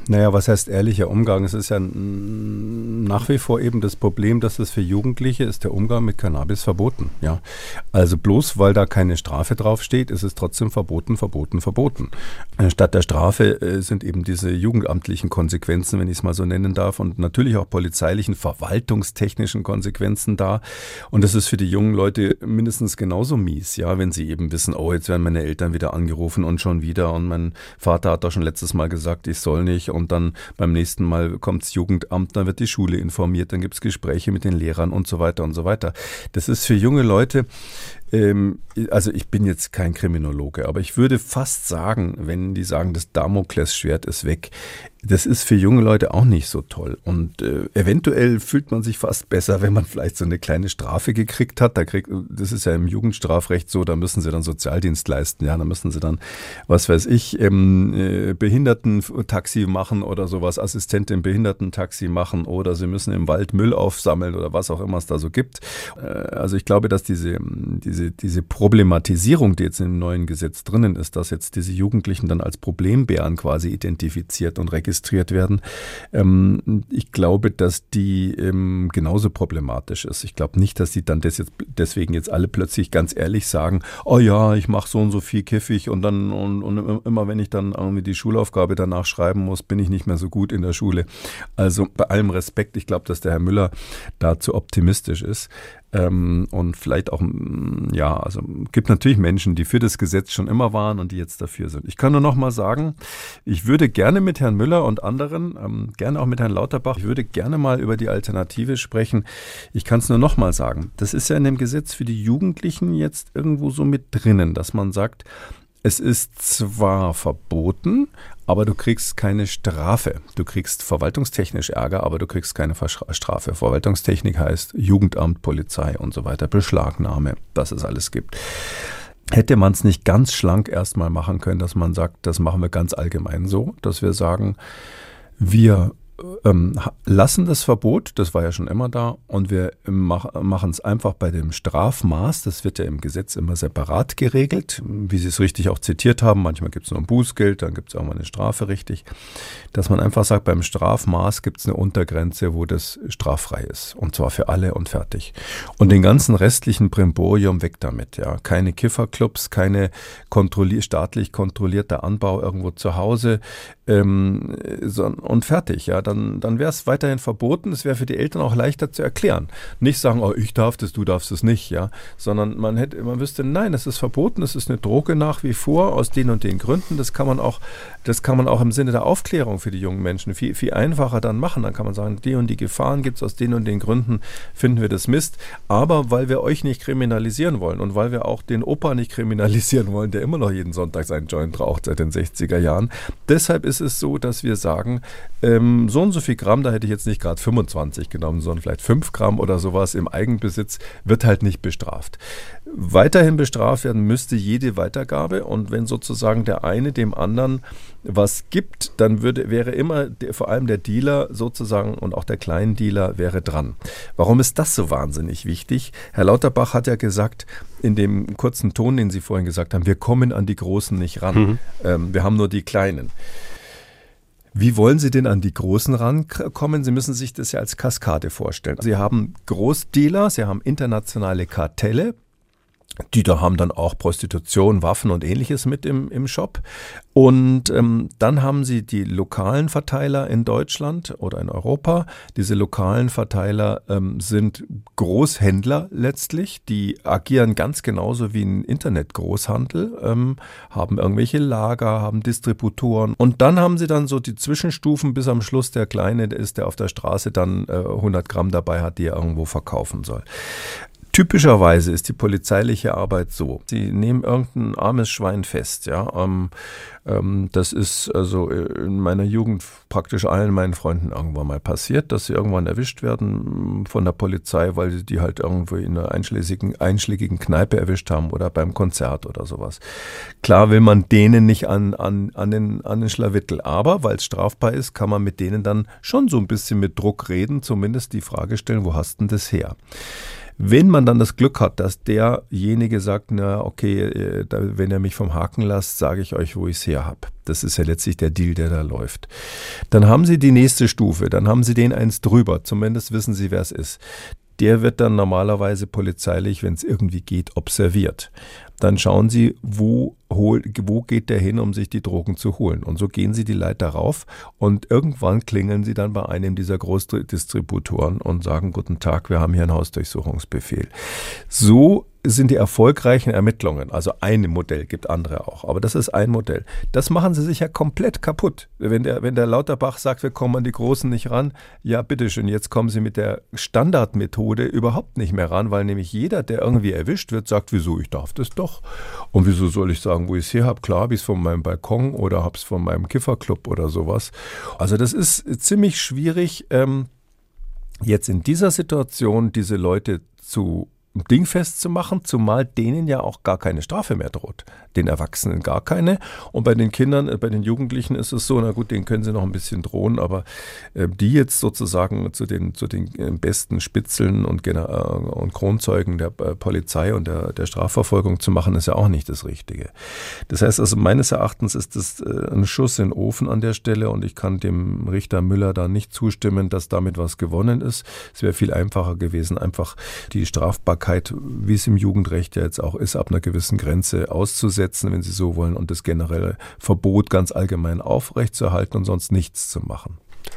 Naja, was heißt ehrlicher Umgang? Es ist ja nach wie vor eben das Problem, dass es für Jugendliche ist der Umgang mit Cannabis verboten. Ja, also bloß weil da keine Strafe draufsteht, ist es trotzdem verboten, verboten, verboten. Statt der Strafe äh, sind eben diese jugendamtlichen Konsequenzen, wenn ich es mal so nennen darf, und natürlich auch polizeilichen, verwaltungstechnischen Konsequenzen da. Und das ist für die jungen Leute mindestens genauso mies, ja, wenn sie eben wissen, oh, jetzt werden meine Eltern wieder angerufen und schon wieder und mein Vater hat doch schon letztes Mal gesagt, ich soll nicht. Und dann beim nächsten Mal kommt das Jugendamt, dann wird die Schule informiert, dann gibt es Gespräche mit den Lehrern und so weiter und so weiter. Das ist für junge Leute, ähm, also ich bin jetzt kein Kriminologe, aber ich würde fast sagen, wenn die sagen, das Damoklesschwert ist weg, das ist für junge Leute auch nicht so toll. Und äh, eventuell fühlt man sich fast besser, wenn man vielleicht so eine kleine Strafe gekriegt hat. Da kriegt, das ist ja im Jugendstrafrecht so, da müssen sie dann Sozialdienst leisten. Ja, da müssen sie dann, was weiß ich, ähm, äh, Behindertentaxi machen oder sowas, Assistentin Behindertentaxi machen oder sie müssen im Wald Müll aufsammeln oder was auch immer es da so gibt. Äh, also ich glaube, dass diese, diese, diese Problematisierung, die jetzt im neuen Gesetz drinnen ist, dass jetzt diese Jugendlichen dann als Problembären quasi identifiziert und registriert registriert werden. Ähm, ich glaube, dass die ähm, genauso problematisch ist. Ich glaube nicht, dass die dann des jetzt, deswegen jetzt alle plötzlich ganz ehrlich sagen, oh ja, ich mache so und so viel kiffig und dann und, und immer wenn ich dann irgendwie die Schulaufgabe danach schreiben muss, bin ich nicht mehr so gut in der Schule. Also bei allem Respekt, ich glaube, dass der Herr Müller da zu optimistisch ist. Ähm, und vielleicht auch, ja, also gibt natürlich Menschen, die für das Gesetz schon immer waren und die jetzt dafür sind. Ich kann nur noch mal sagen, ich würde gerne mit Herrn Müller und anderen, ähm, gerne auch mit Herrn Lauterbach, ich würde gerne mal über die Alternative sprechen. Ich kann es nur noch mal sagen, das ist ja in dem Gesetz für die Jugendlichen jetzt irgendwo so mit drinnen, dass man sagt, es ist zwar verboten, aber du kriegst keine Strafe. Du kriegst verwaltungstechnisch Ärger, aber du kriegst keine Strafe. Verwaltungstechnik heißt Jugendamt, Polizei und so weiter, Beschlagnahme, dass es alles gibt. Hätte man es nicht ganz schlank erstmal machen können, dass man sagt, das machen wir ganz allgemein so, dass wir sagen, wir ähm, lassen das Verbot, das war ja schon immer da, und wir mach, machen es einfach bei dem Strafmaß, das wird ja im Gesetz immer separat geregelt, wie Sie es richtig auch zitiert haben, manchmal gibt es nur ein Bußgeld, dann gibt es auch mal eine Strafe richtig, dass man einfach sagt, beim Strafmaß gibt es eine Untergrenze, wo das straffrei ist, und zwar für alle und fertig. Und den ganzen restlichen Brimborium weg damit, ja, keine Kifferclubs, keine kontrollier- staatlich kontrollierter Anbau irgendwo zu Hause, ähm, so, und fertig, ja, dann, dann wäre es weiterhin verboten. Es wäre für die Eltern auch leichter zu erklären. Nicht sagen, oh, ich darf das, du darfst es nicht, ja, sondern man hätte, man wüsste, nein, es ist verboten, es ist eine Droge nach wie vor aus den und den Gründen. Das kann man auch, das kann man auch im Sinne der Aufklärung für die jungen Menschen viel, viel einfacher dann machen. Dann kann man sagen, die und die Gefahren gibt es aus den und den Gründen, finden wir das Mist. Aber weil wir euch nicht kriminalisieren wollen und weil wir auch den Opa nicht kriminalisieren wollen, der immer noch jeden Sonntag seinen Joint raucht seit den sechziger Jahren, deshalb ist es so, dass wir sagen, ähm, so und so viel Gramm, da hätte ich jetzt nicht gerade fünfundzwanzig genommen, sondern vielleicht fünf Gramm oder sowas im Eigenbesitz, wird halt nicht bestraft. Weiterhin bestraft werden müsste jede Weitergabe, und wenn sozusagen der eine dem anderen was gibt, dann würde, wäre immer der, vor allem der Dealer sozusagen und auch der Kleindealer wäre dran. Warum ist das so wahnsinnig wichtig? Herr Lauterbach hat ja gesagt, in dem kurzen Ton, den Sie vorhin gesagt haben, wir kommen an die Großen nicht ran. Mhm. Ähm, wir haben nur die Kleinen. Wie wollen Sie denn an die Großen rankommen? Sie müssen sich das ja als Kaskade vorstellen. Sie haben Großdealer, Sie haben internationale Kartelle, die da haben dann auch Prostitution, Waffen und Ähnliches mit im, im Shop. Und ähm, dann haben sie die lokalen Verteiler in Deutschland oder in Europa. Diese lokalen Verteiler ähm, sind Großhändler letztlich. Die agieren ganz genauso wie ein Internetgroßhandel, ähm, haben irgendwelche Lager, haben Distributoren. Und dann haben sie dann so die Zwischenstufen, bis am Schluss der Kleine ist, der auf der Straße dann äh, hundert Gramm dabei hat, die er irgendwo verkaufen soll. Typischerweise ist die polizeiliche Arbeit so: Sie nehmen irgendein armes Schwein fest, ja. Ähm, ähm, das ist also in meiner Jugend praktisch allen meinen Freunden irgendwann mal passiert, dass sie irgendwann erwischt werden von der Polizei, weil sie die halt irgendwo in einer einschlägigen, einschlägigen Kneipe erwischt haben oder beim Konzert oder sowas. Klar will man denen nicht an, an, an, den, an den Schlawittel, aber weil es strafbar ist, kann man mit denen dann schon so ein bisschen mit Druck reden, zumindest die Frage stellen, wo hast denn das her? Wenn man dann das Glück hat, dass derjenige sagt, na okay, wenn ihr mich vom Haken lasst, sage ich euch, wo ich es her habe. Das ist ja letztlich der Deal, der da läuft. Dann haben Sie die nächste Stufe, dann haben Sie den eins drüber, zumindest wissen Sie, wer es ist. Der wird dann normalerweise polizeilich, wenn es irgendwie geht, observiert. Dann schauen Sie, wo, hol, wo geht der hin, um sich die Drogen zu holen. Und so gehen Sie die Leiter rauf und irgendwann klingeln Sie dann bei einem dieser Großdistributoren und sagen, guten Tag, wir haben hier einen Hausdurchsuchungsbefehl. So sind die erfolgreichen Ermittlungen, also ein Modell, gibt andere auch, aber das ist ein Modell. Das machen sie sich ja komplett kaputt. Wenn der, wenn der Lauterbach sagt, wir kommen an die Großen nicht ran, ja bitteschön, jetzt kommen sie mit der Standardmethode überhaupt nicht mehr ran, weil nämlich jeder, der irgendwie erwischt wird, sagt, wieso, ich darf das doch. Und wieso soll ich sagen, wo ich es her habe? Klar, habe ich es von meinem Balkon oder habe es von meinem Kifferclub oder sowas. Also das ist ziemlich schwierig, ähm, jetzt in dieser Situation diese Leute zu dingfest zu machen, zumal denen ja auch gar keine Strafe mehr droht. Den Erwachsenen gar keine. Und bei den Kindern, bei den Jugendlichen ist es so, na gut, denen können sie noch ein bisschen drohen, aber äh, die jetzt sozusagen zu den, zu den besten Spitzeln und, äh, und Kronzeugen der äh, Polizei und der, der Strafverfolgung zu machen, ist ja auch nicht das Richtige. Das heißt also, meines Erachtens ist das äh, ein Schuss in den Ofen an der Stelle und ich kann dem Richter Müller da nicht zustimmen, dass damit was gewonnen ist. Es wäre viel einfacher gewesen, einfach die Strafbarkeit, wie es im Jugendrecht ja jetzt auch ist, ab einer gewissen Grenze auszusetzen, wenn Sie so wollen, und das generelle Verbot ganz allgemein aufrechtzuerhalten und sonst nichts zu machen.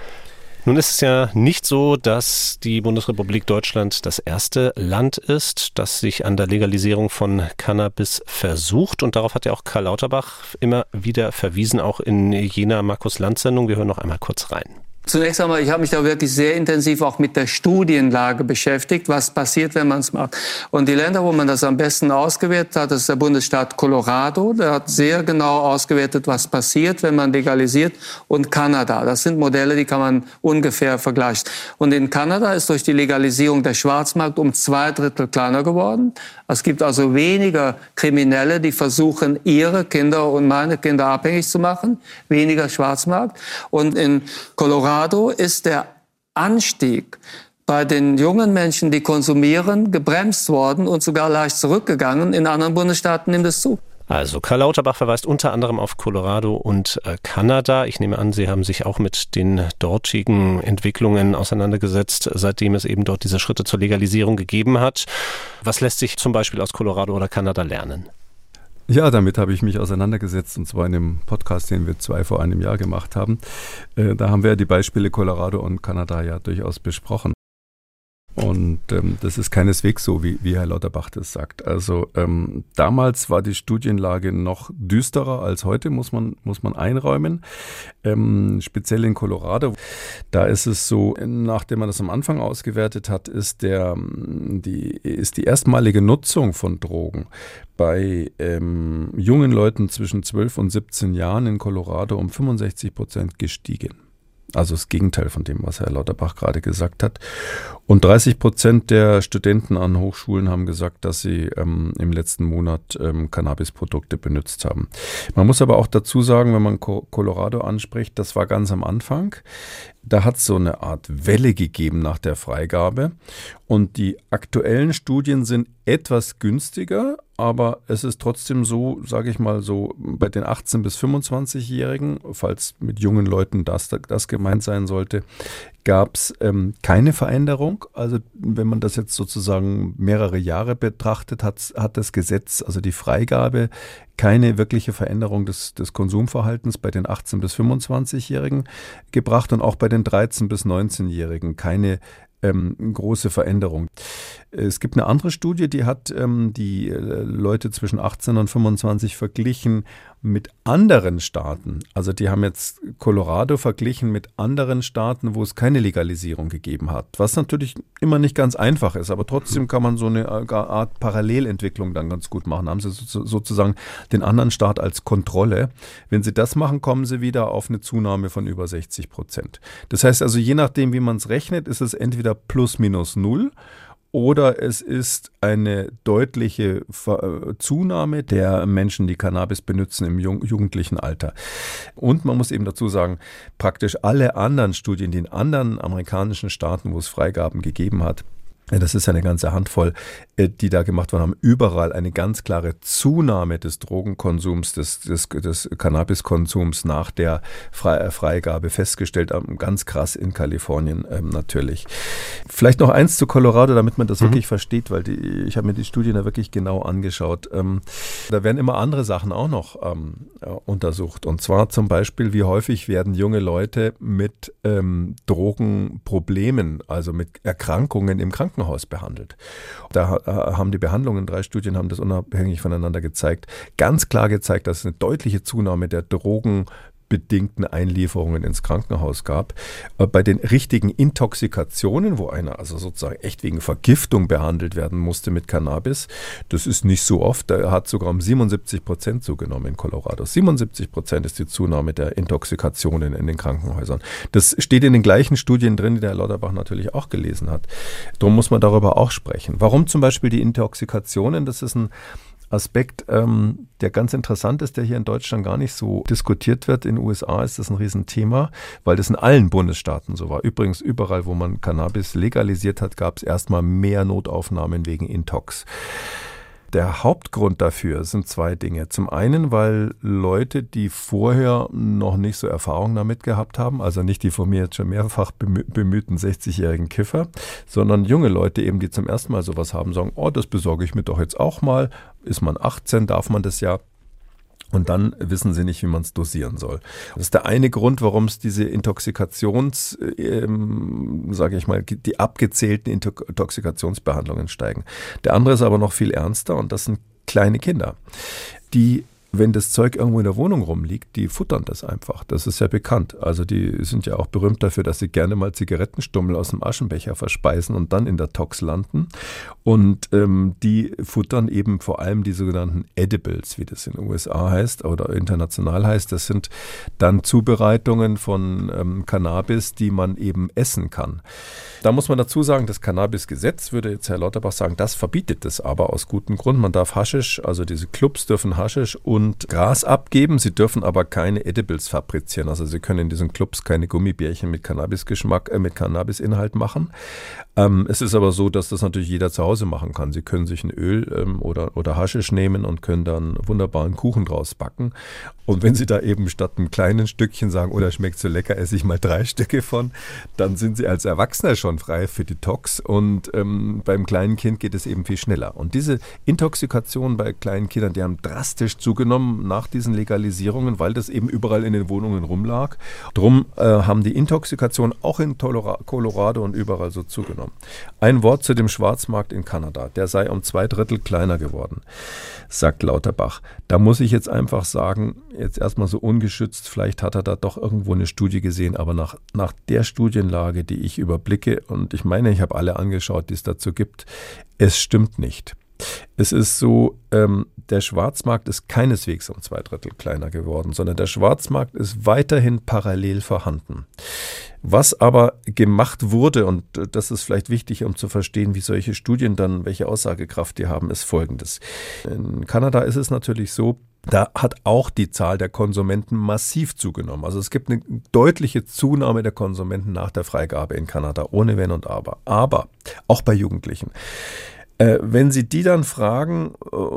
Nun ist es ja nicht so, dass die Bundesrepublik Deutschland das erste Land ist, das sich an der Legalisierung von Cannabis versucht. Und darauf hat ja auch Karl Lauterbach immer wieder verwiesen, auch in jener Markus-Lanz-Sendung. Wir hören noch einmal kurz rein. Zunächst einmal, ich habe mich da wirklich sehr intensiv auch mit der Studienlage beschäftigt, was passiert, wenn man es macht. Und die Länder, wo man das am besten ausgewertet hat, das ist der Bundesstaat Colorado. Der hat sehr genau ausgewertet, was passiert, wenn man legalisiert. Und Kanada. Das sind Modelle, die kann man ungefähr vergleichen. Und in Kanada ist durch die Legalisierung der Schwarzmarkt um zwei Drittel kleiner geworden. Es gibt also weniger Kriminelle, die versuchen, ihre Kinder und meine Kinder abhängig zu machen. Weniger Schwarzmarkt. Und in Colorado ist der Anstieg bei den jungen Menschen, die konsumieren, gebremst worden und sogar leicht zurückgegangen. In anderen Bundesstaaten nimmt es zu. Also Karl Lauterbach verweist unter anderem auf Colorado und äh, Kanada. Ich nehme an, Sie haben sich auch mit den dortigen Entwicklungen auseinandergesetzt, seitdem es eben dort diese Schritte zur Legalisierung gegeben hat. Was lässt sich zum Beispiel aus Colorado oder Kanada lernen? Ja, damit habe ich mich auseinandergesetzt, und zwar in dem Podcast, den wir zwei vor einem Jahr gemacht haben. Äh, da haben wir die Beispiele Colorado und Kanada ja durchaus besprochen. Und ähm, das ist keineswegs so, wie, wie Herr Lauterbach das sagt. Also ähm, damals war die Studienlage noch düsterer als heute, muss man, muss man einräumen. Ähm, speziell in Colorado. Da ist es so, nachdem man das am Anfang ausgewertet hat, ist, der, die, ist die erstmalige Nutzung von Drogen bei ähm, jungen Leuten zwischen zwölf und siebzehn Jahren in Colorado um fünfundsechzig Prozent gestiegen. Also das Gegenteil von dem, was Herr Lauterbach gerade gesagt hat. Und dreißig Prozent der Studenten an Hochschulen haben gesagt, dass sie ähm, im letzten Monat ähm, Cannabisprodukte benutzt haben. Man muss aber auch dazu sagen, wenn man Co- Colorado anspricht, das war ganz am Anfang. Da hat es so eine Art Welle gegeben nach der Freigabe. Und die aktuellen Studien sind etwas günstiger, aber es ist trotzdem so, sage ich mal so, bei den achtzehn- bis fünfundzwanzigjährigen, falls mit jungen Leuten das, das gemeint sein sollte, gab es ähm, keine Veränderung. Also wenn man das jetzt sozusagen mehrere Jahre betrachtet, hat, hat das Gesetz, also die Freigabe, keine wirkliche Veränderung des, des Konsumverhaltens bei den achtzehn- bis fünfundzwanzigjährigen gebracht und auch bei den dreizehn- bis neunzehnjährigen keine ähm, große Veränderung. Es gibt eine andere Studie, die hat ähm, die äh, Leute zwischen achtzehn und fünfundzwanzig verglichen mit anderen Staaten. Also die haben jetzt Colorado verglichen mit anderen Staaten, wo es keine Legalisierung gegeben hat. Was natürlich immer nicht ganz einfach ist, aber trotzdem kann man so eine Art Parallelentwicklung dann ganz gut machen. Haben Sie so, sozusagen den anderen Staat als Kontrolle. Wenn Sie das machen, kommen Sie wieder auf eine Zunahme von über sechzig Prozent. Das heißt also, je nachdem, wie man es rechnet, ist es entweder plus minus null, oder es ist eine deutliche Zunahme der Menschen, die Cannabis benutzen im jugendlichen Alter. Und man muss eben dazu sagen, praktisch alle anderen Studien, die in anderen amerikanischen Staaten, wo es Freigaben gegeben hat, das ist eine ganze Handvoll, die da gemacht worden haben, überall eine ganz klare Zunahme des Drogenkonsums, des, des, des Cannabiskonsums nach der Freigabe festgestellt, ganz krass in Kalifornien ähm, natürlich. Vielleicht noch eins zu Colorado, damit man das mhm. wirklich versteht, weil die, ich habe mir die Studien da wirklich genau angeschaut. Ähm, da werden immer andere Sachen auch noch ähm, untersucht, und zwar zum Beispiel, wie häufig werden junge Leute mit ähm, Drogenproblemen, also mit Erkrankungen im Krankenhaus Haus behandelt. Da haben die Behandlungen, drei Studien haben das unabhängig voneinander gezeigt, ganz klar gezeigt, dass es eine deutliche Zunahme der drogenbedingten Einlieferungen ins Krankenhaus gab. Bei den richtigen Intoxikationen, wo einer also sozusagen echt wegen Vergiftung behandelt werden musste mit Cannabis, das ist nicht so oft, da hat sogar um siebenundsiebzig Prozent zugenommen in Colorado. siebenundsiebzig Prozent ist die Zunahme der Intoxikationen in den Krankenhäusern. Das steht in den gleichen Studien drin, die der Herr Lauterbach natürlich auch gelesen hat. Darum muss man darüber auch sprechen. Warum zum Beispiel die Intoxikationen? Das ist ein Aspekt, ähm, der ganz interessant ist, der hier in Deutschland gar nicht so diskutiert wird. In den U S A ist das ein Riesenthema, weil das in allen Bundesstaaten so war. Übrigens, überall, wo man Cannabis legalisiert hat, gab es erstmal mehr Notaufnahmen wegen Intox. Der Hauptgrund dafür sind zwei Dinge. Zum einen, weil Leute, die vorher noch nicht so Erfahrung damit gehabt haben, also nicht die von mir jetzt schon mehrfach bemühten sechzigjährigen Kiffer, sondern junge Leute eben, die zum ersten Mal sowas haben, sagen, oh, das besorge ich mir doch jetzt auch mal. Ist man achtzehn, darf man das ja. Und dann wissen sie nicht, wie man es dosieren soll. Das ist der eine Grund, warum es diese Intoxikations, ähm, sage ich mal, die abgezählten Intoxikationsbehandlungen steigen. Der andere ist aber noch viel ernster, und das sind kleine Kinder, die, wenn das Zeug irgendwo in der Wohnung rumliegt, die futtern das einfach. Das ist ja bekannt. Also die sind ja auch berühmt dafür, dass sie gerne mal Zigarettenstummel aus dem Aschenbecher verspeisen und dann in der Tox landen. Und ähm, die futtern eben vor allem die sogenannten Edibles, wie das in den U S A heißt oder international heißt. Das sind dann Zubereitungen von ähm, Cannabis, die man eben essen kann. Da muss man dazu sagen, das Cannabisgesetz, würde jetzt Herr Lauterbach sagen, das verbietet es aber aus gutem Grund. Man darf Haschisch, also diese Clubs dürfen Haschisch und Gras abgeben. Sie dürfen aber keine Edibles fabrizieren. Also sie können in diesen Clubs keine Gummibärchen mit Cannabisgeschmack, äh, mit Cannabisinhalt machen. Ähm, es ist aber so, dass das natürlich jeder zu Hause machen kann. Sie können sich ein Öl ähm, oder, oder Haschisch nehmen und können dann wunderbaren Kuchen draus backen. Und wenn Sie da eben statt einem kleinen Stückchen sagen, oh, das schmeckt so lecker, esse ich mal drei Stücke von, dann sind Sie als Erwachsener schon frei für die Tox. Und ähm, beim kleinen Kind geht es eben viel schneller. Und diese Intoxikationen bei kleinen Kindern, die haben drastisch zugenommen nach diesen Legalisierungen, weil das eben überall in den Wohnungen rumlag. Drum äh, haben die Intoxikationen auch in Colorado und überall so zugenommen. Ein Wort zu dem Schwarzmarkt in Kanada. Der sei um zwei Drittel kleiner geworden, sagt Lauterbach. Da muss ich jetzt einfach sagen, jetzt erstmal so ungeschützt, vielleicht hat er da doch irgendwo eine Studie gesehen, aber nach, nach der Studienlage, die ich überblicke, und ich meine, ich habe alle angeschaut, die es dazu gibt, es stimmt nicht. Es ist so, ähm, der Schwarzmarkt ist keineswegs um zwei Drittel kleiner geworden, sondern der Schwarzmarkt ist weiterhin parallel vorhanden. Was aber gemacht wurde, und das ist vielleicht wichtig, um zu verstehen, wie solche Studien dann, welche Aussagekraft die haben, ist Folgendes. In Kanada ist es natürlich so, da hat auch die Zahl der Konsumenten massiv zugenommen. Also es gibt eine deutliche Zunahme der Konsumenten nach der Freigabe in Kanada, ohne Wenn und Aber. Aber auch bei Jugendlichen. Äh, wenn Sie die dann fragen,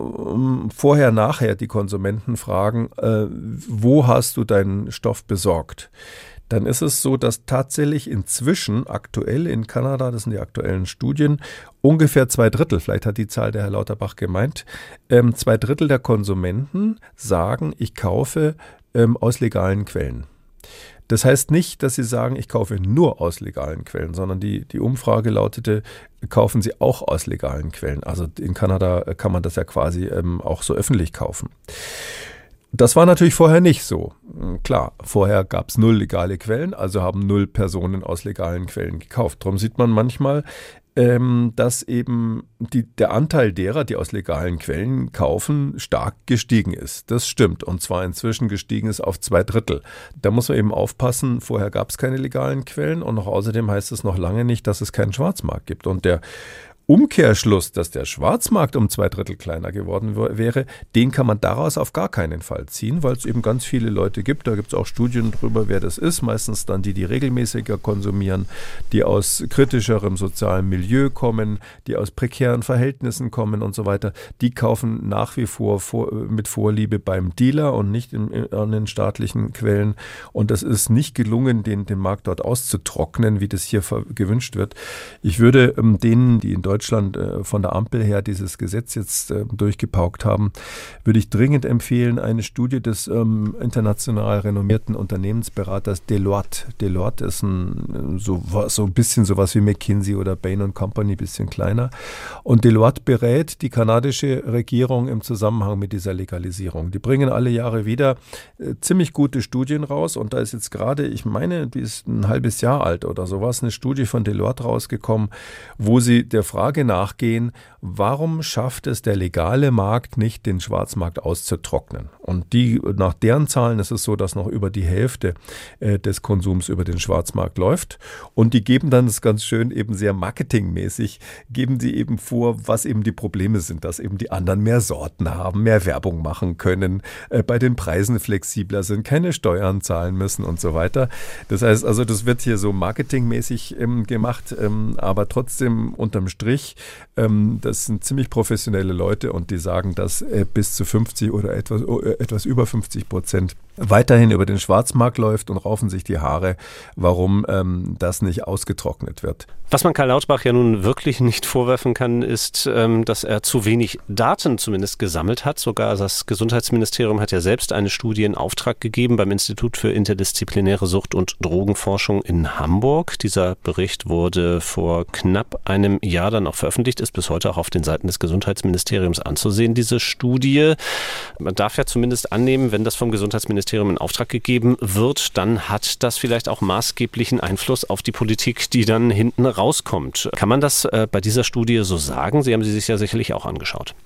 äh, vorher, nachher die Konsumenten fragen, äh, wo hast du deinen Stoff besorgt? Dann ist es so, dass tatsächlich inzwischen aktuell in Kanada, das sind die aktuellen Studien, ungefähr zwei Drittel, vielleicht hat die Zahl der Herr Lauterbach gemeint, ähm, zwei Drittel der Konsumenten sagen, ich kaufe ähm, aus legalen Quellen. Das heißt nicht, dass sie sagen, ich kaufe nur aus legalen Quellen, sondern die, die Umfrage lautete, kaufen Sie auch aus legalen Quellen. Also in Kanada kann man das ja quasi ähm, auch so öffentlich kaufen. Das war natürlich vorher nicht so. Klar, vorher gab es null legale Quellen, also haben null Personen aus legalen Quellen gekauft. Darum sieht man manchmal, ähm, dass eben die, der Anteil derer, die aus legalen Quellen kaufen, stark gestiegen ist. Das stimmt, und zwar inzwischen gestiegen ist auf zwei Drittel. Da muss man eben aufpassen, vorher gab es keine legalen Quellen, und noch außerdem heißt es noch lange nicht, dass es keinen Schwarzmarkt gibt. Und der Umkehrschluss, dass der Schwarzmarkt um zwei Drittel kleiner geworden wäre, den kann man daraus auf gar keinen Fall ziehen, weil es eben ganz viele Leute gibt. Da gibt es auch Studien drüber, wer das ist. Meistens dann die, die regelmäßiger konsumieren, die aus kritischerem sozialen Milieu kommen, die aus prekären Verhältnissen kommen und so weiter. Die kaufen nach wie vor, vor mit Vorliebe beim Dealer und nicht in, in, an den staatlichen Quellen. Und das ist nicht gelungen, den, den Markt dort auszutrocknen, wie das hier gewünscht wird. Ich würde ähm, denen, die in Deutschland Deutschland äh, von der Ampel her dieses Gesetz jetzt äh, durchgepaukt haben, würde ich dringend empfehlen, eine Studie des ähm, international renommierten Unternehmensberaters Deloitte. Deloitte ist ein, so, so ein bisschen sowas wie McKinsey oder Bain und Company, ein bisschen kleiner. Und Deloitte berät die kanadische Regierung im Zusammenhang mit dieser Legalisierung. Die bringen alle Jahre wieder äh, ziemlich gute Studien raus. Und da ist jetzt gerade, ich meine, die ist ein halbes Jahr alt oder sowas, eine Studie von Deloitte rausgekommen, wo sie der Frage nachgehen, warum schafft es der legale Markt nicht, den Schwarzmarkt auszutrocknen? Und die, nach deren Zahlen ist es so, dass noch über die Hälfte äh, des Konsums über den Schwarzmarkt läuft. Und die geben dann, das ist ganz schön, eben sehr marketingmäßig, geben die eben vor, was eben die Probleme sind, dass eben die anderen mehr Sorten haben, mehr Werbung machen können, äh, bei den Preisen flexibler sind, keine Steuern zahlen müssen und so weiter. Das heißt also, das wird hier so marketingmäßig ähm, gemacht, ähm, aber trotzdem unterm Strich, ähm, das sind ziemlich professionelle Leute und die sagen, dass äh, bis zu fünfzig oder etwas, äh, etwas über fünfzig Prozent weiterhin über den Schwarzmarkt läuft und raufen sich die Haare, warum ähm, das nicht ausgetrocknet wird. Was man Karl Lauterbach ja nun wirklich nicht vorwerfen kann, ist, ähm, dass er zu wenig Daten zumindest gesammelt hat. Sogar das Gesundheitsministerium hat ja selbst eine Studie in Auftrag gegeben beim Institut für interdisziplinäre Sucht- und Drogenforschung in Hamburg. Dieser Bericht wurde vor knapp einem Jahr dann auch veröffentlicht, ist bis heute auch auf den Seiten des Gesundheitsministeriums anzusehen, diese Studie. Man darf ja zumindest annehmen, wenn das vom Gesundheitsministerium in Auftrag gegeben wird, dann hat das vielleicht auch maßgeblichen Einfluss auf die Politik, die dann hinten rauskommt. Kann man das äh, bei dieser Studie so sagen? Sie haben sie sich ja sicherlich auch angeschaut.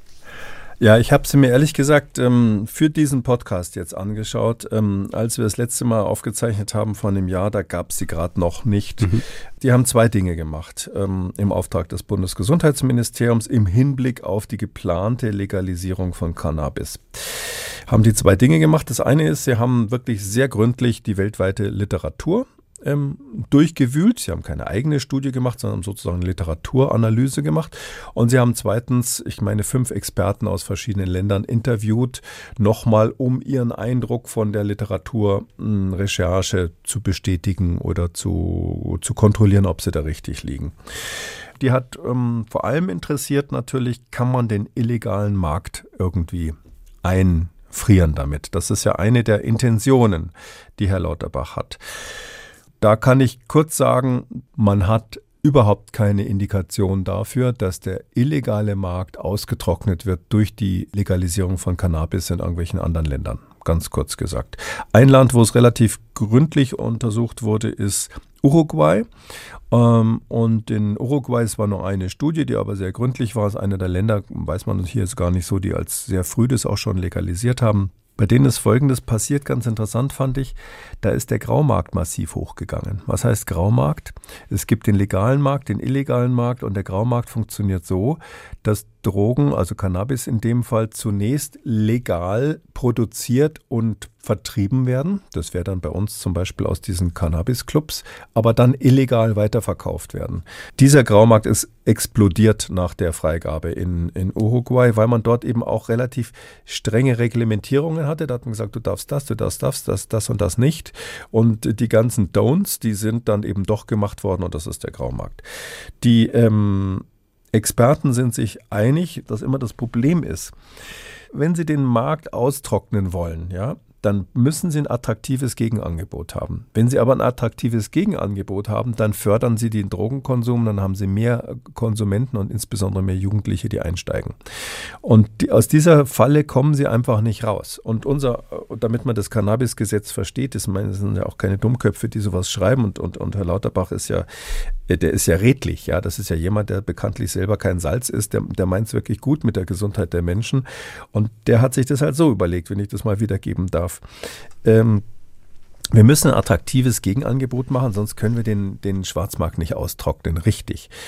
Ja, ich habe sie mir ehrlich gesagt ähm, für diesen Podcast jetzt angeschaut. Ähm, als wir das letzte Mal aufgezeichnet haben vor einem Jahr, da gab es sie gerade noch nicht. Mhm. Die haben zwei Dinge gemacht ähm, im Auftrag des Bundesgesundheitsministeriums im Hinblick auf die geplante Legalisierung von Cannabis. Haben die zwei Dinge gemacht. Das eine ist, sie haben wirklich sehr gründlich die weltweite Literatur Ähm, durchgewühlt. Sie haben keine eigene Studie gemacht, sondern sozusagen eine Literaturanalyse gemacht. Und sie haben zweitens, ich meine, fünf Experten aus verschiedenen Ländern interviewt, nochmal, um ihren Eindruck von der Literaturrecherche zu bestätigen oder zu, zu kontrollieren, ob sie da richtig liegen. Die hat ähm, vor allem interessiert natürlich, kann man den illegalen Markt irgendwie einfrieren damit? Das ist ja eine der Intentionen, die Herr Lauterbach hat. Da kann ich kurz sagen, man hat überhaupt keine Indikation dafür, dass der illegale Markt ausgetrocknet wird durch die Legalisierung von Cannabis in irgendwelchen anderen Ländern. Ganz kurz gesagt. Ein Land, wo es relativ gründlich untersucht wurde, ist Uruguay. Ähm, und in Uruguay, es war nur eine Studie, die aber sehr gründlich war. Es ist einer der Länder, weiß man hier ist gar nicht so, die als sehr früh das auch schon legalisiert haben. Bei denen ist Folgendes passiert, ganz interessant fand ich, da ist der Graumarkt massiv hochgegangen. Was heißt Graumarkt? Es gibt den legalen Markt, den illegalen Markt und der Graumarkt funktioniert so, dass Drogen, also Cannabis in dem Fall, zunächst legal produziert und vertrieben werden. Das wäre dann bei uns zum Beispiel aus diesen Cannabis-Clubs, aber dann illegal weiterverkauft werden. Dieser Graumarkt ist explodiert nach der Freigabe in, in Uruguay, weil man dort eben auch relativ strenge Reglementierungen hatte. Da hat man gesagt, du darfst das, du darfst das, das, das und das nicht. Und die ganzen Don'ts, die sind dann eben doch gemacht worden und das ist der Graumarkt. Die ähm, Experten sind sich einig, dass immer das Problem ist, wenn sie den Markt austrocknen wollen, ja, dann müssen sie ein attraktives Gegenangebot haben. Wenn sie aber ein attraktives Gegenangebot haben, dann fördern sie den Drogenkonsum, dann haben sie mehr Konsumenten und insbesondere mehr Jugendliche, die einsteigen. Und die, aus dieser Falle kommen sie einfach nicht raus. Und unser, damit man das Cannabis-Gesetz versteht, das sind ja auch keine Dummköpfe, die sowas schreiben und, und, und Herr Lauterbach ist ja der ist ja redlich, ja, das ist ja jemand, der bekanntlich selber kein Salz ist, der, der meint es wirklich gut mit der Gesundheit der Menschen und der hat sich das halt so überlegt, wenn ich das mal wiedergeben darf. Ähm, wir müssen ein attraktives Gegenangebot machen, sonst können wir den, den Schwarzmarkt nicht austrocknen, richtig.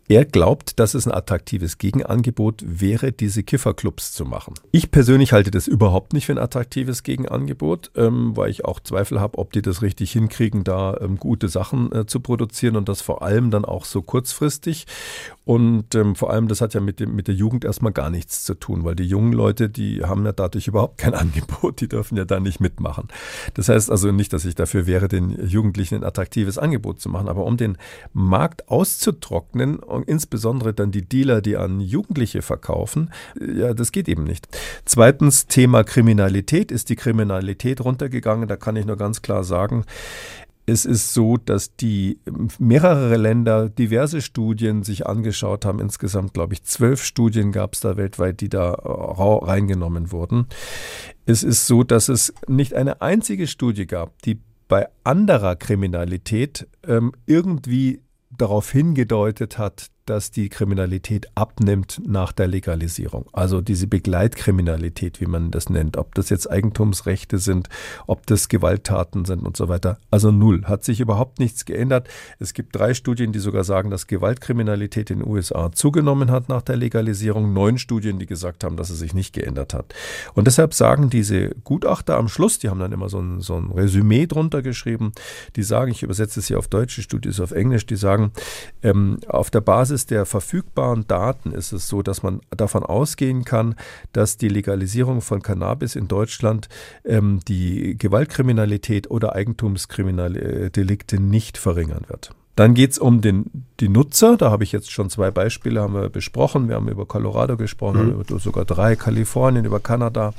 Er glaubt, dass es ein attraktives Gegenangebot wäre, diese Kifferclubs zu machen. Ich persönlich halte das überhaupt nicht für ein attraktives Gegenangebot, ähm, weil ich auch Zweifel habe, ob die das richtig hinkriegen, da ähm, gute Sachen äh, zu produzieren und das vor allem dann auch so kurzfristig. Und ähm, vor allem, das hat ja mit, dem, mit der Jugend erstmal gar nichts zu tun, weil die jungen Leute, die haben ja dadurch überhaupt kein Angebot, die dürfen ja da nicht mitmachen. Das heißt also nicht, dass ich dafür wäre, den Jugendlichen ein attraktives Angebot zu machen, aber um den Markt auszutrocknen und insbesondere dann die Dealer, die an Jugendliche verkaufen, ja, das geht eben nicht. Zweitens, Thema Kriminalität. Ist die Kriminalität runtergegangen? Da kann ich nur ganz klar sagen, es ist so, dass die mehrere Länder diverse Studien sich angeschaut haben. Insgesamt, glaube ich, zwölf Studien gab es da weltweit, die da reingenommen wurden. Es ist so, dass es nicht eine einzige Studie gab, die bei anderer Kriminalität ähm, irgendwie darauf hingedeutet hat, dass die Kriminalität abnimmt nach der Legalisierung. Also diese Begleitkriminalität, wie man das nennt, ob das jetzt Eigentumsrechte sind, ob das Gewalttaten sind und so weiter. Also null. Hat sich überhaupt nichts geändert. Es gibt drei Studien, die sogar sagen, dass Gewaltkriminalität in den U S A zugenommen hat nach der Legalisierung. Neun Studien, die gesagt haben, dass es sich nicht geändert hat. Und deshalb sagen diese Gutachter am Schluss, die haben dann immer so ein, so ein Resümee drunter geschrieben, die sagen, ich übersetze es hier auf Deutsch, die Studie ist auf Englisch, die sagen, ähm, auf der Basis der verfügbaren Daten ist es so, dass man davon ausgehen kann, dass die Legalisierung von Cannabis in Deutschland ähm, die Gewaltkriminalität oder Eigentumskriminaldelikte nicht verringern wird. Dann geht es um den, die Nutzer. Da habe ich jetzt schon zwei Beispiele haben wir besprochen. Wir haben über Colorado gesprochen, mhm. über sogar drei, Kalifornien, über Kanada.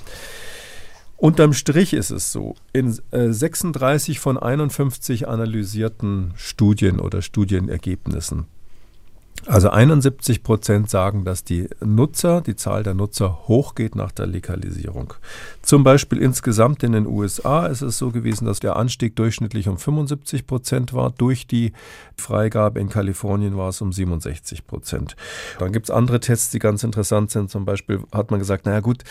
Unterm Strich ist es so, in äh, sechsunddreißig von einundfünfzig analysierten Studien oder Studienergebnissen, also einundsiebzig Prozent sagen, dass die Nutzer, die Zahl der Nutzer hochgeht nach der Legalisierung. Zum Beispiel insgesamt in den U S A ist es so gewesen, dass der Anstieg durchschnittlich um fünfundsiebzig Prozent war. Durch die Freigabe in Kalifornien war es um siebenundsechzig Prozent. Dann gibt es andere Tests, die ganz interessant sind. Zum Beispiel hat man gesagt, naja gut,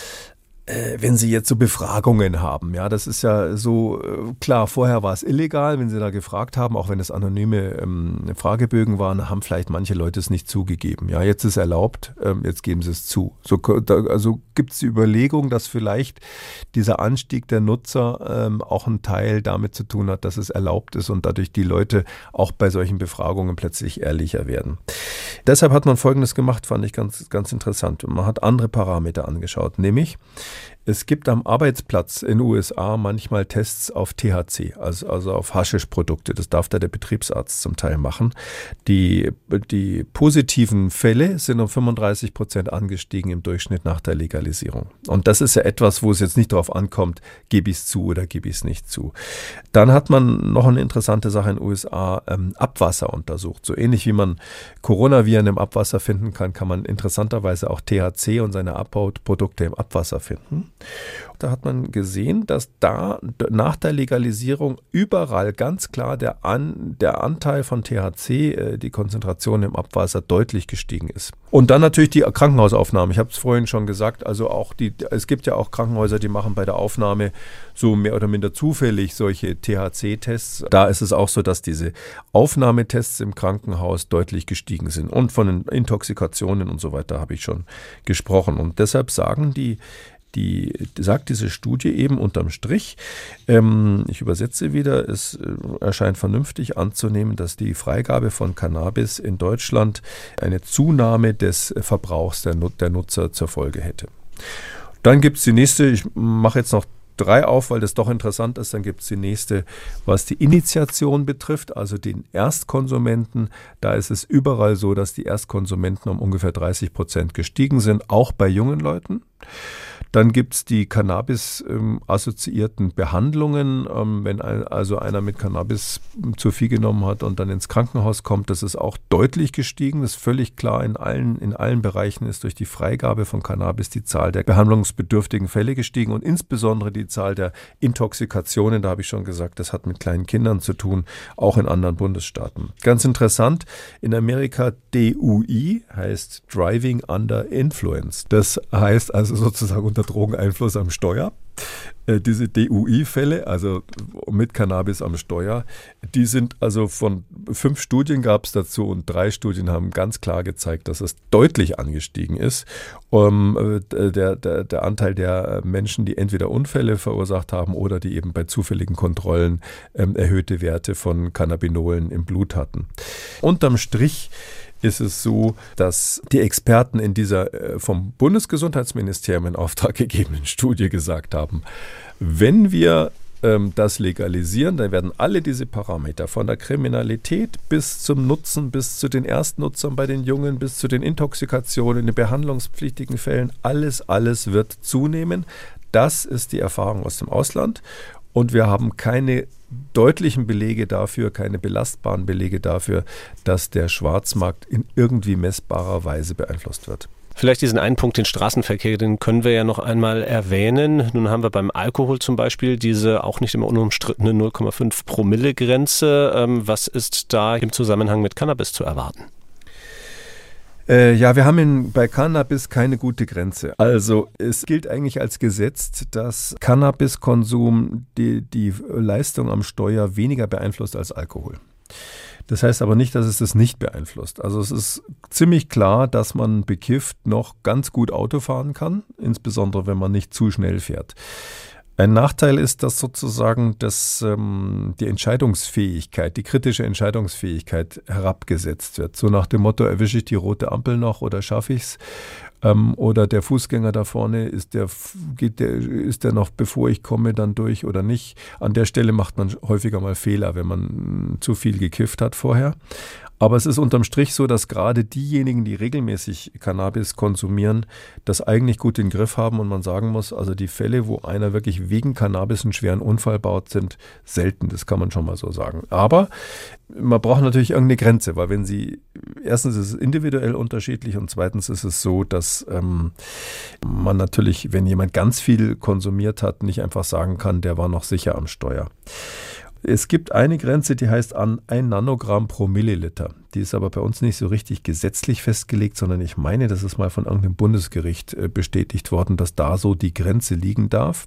wenn Sie jetzt so Befragungen haben, ja, das ist ja so, klar, vorher war es illegal, wenn Sie da gefragt haben, auch wenn es anonyme ähm, Fragebögen waren, haben vielleicht manche Leute es nicht zugegeben. Ja, jetzt ist erlaubt, ähm, jetzt geben Sie es zu. So, da, also gibt es die Überlegung, dass vielleicht dieser Anstieg der Nutzer ähm, auch ein Teil damit zu tun hat, dass es erlaubt ist und dadurch die Leute auch bei solchen Befragungen plötzlich ehrlicher werden. Deshalb hat man Folgendes gemacht, fand ich ganz, ganz interessant. Man hat andere Parameter angeschaut, nämlich es gibt am Arbeitsplatz in den U S A manchmal Tests auf T H C, also, also auf Haschischprodukte. Das darf da der Betriebsarzt zum Teil machen. Die, die positiven Fälle sind um fünfunddreißig Prozent angestiegen im Durchschnitt nach der Legalisierung. Und das ist ja etwas, wo es jetzt nicht darauf ankommt, gebe ich es zu oder gebe ich es nicht zu. Dann hat man noch eine interessante Sache in den U S A, ähm, Abwasser untersucht. So ähnlich wie man Coronaviren im Abwasser finden kann, kann man interessanterweise auch T H C und seine Abbauprodukte im Abwasser finden. Da hat man gesehen, dass da nach der Legalisierung überall ganz klar der, An, der Anteil von T H C, äh, die Konzentration im Abwasser deutlich gestiegen ist. Und dann natürlich die Krankenhausaufnahme. Ich habe es vorhin schon gesagt, also auch die, es gibt ja auch Krankenhäuser, die machen bei der Aufnahme so mehr oder minder zufällig solche T H C-Tests. Da ist es auch so, dass diese Aufnahmetests im Krankenhaus deutlich gestiegen sind. Und von den Intoxikationen und so weiter habe ich schon gesprochen. Und deshalb sagen die Die sagt diese Studie eben unterm Strich, ähm, ich übersetze wieder, es äh, erscheint vernünftig anzunehmen, dass die Freigabe von Cannabis in Deutschland eine Zunahme des Verbrauchs der, Nut- der Nutzer zur Folge hätte. Dann gibt es die nächste, ich mache jetzt noch drei auf, weil das doch interessant ist, dann gibt es die nächste, was die Initiation betrifft, also den Erstkonsumenten. Da ist es überall so, dass die Erstkonsumenten um ungefähr dreißig Prozent gestiegen sind, auch bei jungen Leuten. Dann gibt es die Cannabis-assoziierten ähm, Behandlungen. Ähm, wenn ein, also einer mit Cannabis zu viel genommen hat und dann ins Krankenhaus kommt, das ist auch deutlich gestiegen. Das ist völlig klar, in allen, in allen Bereichen ist durch die Freigabe von Cannabis die Zahl der behandlungsbedürftigen Fälle gestiegen und insbesondere die Zahl der Intoxikationen. Da habe ich schon gesagt, das hat mit kleinen Kindern zu tun, auch in anderen Bundesstaaten. Ganz interessant, in Amerika D U I heißt Driving Under Influence. Das heißt also sozusagen unter unter Drogeneinfluss am Steuer. Diese D U I-Fälle, also mit Cannabis am Steuer, die sind also von fünf Studien gab es dazu und drei Studien haben ganz klar gezeigt, dass es deutlich angestiegen ist. Um, der, der, der Anteil der Menschen, die entweder Unfälle verursacht haben oder die eben bei zufälligen Kontrollen ähm, erhöhte Werte von Cannabinolen im Blut hatten. Unterm Strich ist es so, dass die Experten in dieser äh, vom Bundesgesundheitsministerium in Auftrag gegebenen Studie gesagt haben, wenn wir ähm, das legalisieren, dann werden alle diese Parameter von der Kriminalität bis zum Nutzen, bis zu den Erstnutzern bei den Jungen, bis zu den Intoxikationen, in den behandlungspflichtigen Fällen, alles, alles wird zunehmen. Das ist die Erfahrung aus dem Ausland. Und wir haben keine deutlichen Belege dafür, keine belastbaren Belege dafür, dass der Schwarzmarkt in irgendwie messbarer Weise beeinflusst wird. Vielleicht diesen einen Punkt, den Straßenverkehr, den können wir ja noch einmal erwähnen. Nun haben wir beim Alkohol zum Beispiel diese auch nicht immer unumstrittene null Komma fünf Promille Grenze. Ähm, was ist da im Zusammenhang mit Cannabis zu erwarten? Äh, ja, wir haben in, bei Cannabis keine gute Grenze. Also es gilt eigentlich als Gesetz, dass Cannabiskonsum die, die Leistung am Steuer weniger beeinflusst als Alkohol. Das heißt aber nicht, dass es das nicht beeinflusst. Also es ist ziemlich klar, dass man bekifft noch ganz gut Auto fahren kann, insbesondere wenn man nicht zu schnell fährt. Ein Nachteil ist, dass sozusagen das, ähm, die Entscheidungsfähigkeit, die kritische Entscheidungsfähigkeit herabgesetzt wird. So nach dem Motto, erwische ich die rote Ampel noch oder schaffe ich es? Ähm, oder der Fußgänger da vorne, ist der, geht der, ist der noch, bevor ich komme, dann durch oder nicht? An der Stelle macht man häufiger mal Fehler, wenn man zu viel gekifft hat vorher. Aber es ist unterm Strich so, dass gerade diejenigen, die regelmäßig Cannabis konsumieren, das eigentlich gut in den Griff haben und man sagen muss, also die Fälle, wo einer wirklich wegen Cannabis einen schweren Unfall baut, sind selten, das kann man schon mal so sagen. Aber man braucht natürlich irgendeine Grenze, weil wenn sie, erstens ist es individuell unterschiedlich und zweitens ist es so, dass ähm, man natürlich, wenn jemand ganz viel konsumiert hat, nicht einfach sagen kann, der war noch sicher am Steuer. Es gibt eine Grenze, die heißt an ein Nanogramm pro Milliliter. Die ist aber bei uns nicht so richtig gesetzlich festgelegt, sondern ich meine, das ist mal von irgendeinem Bundesgericht bestätigt worden, dass da so die Grenze liegen darf.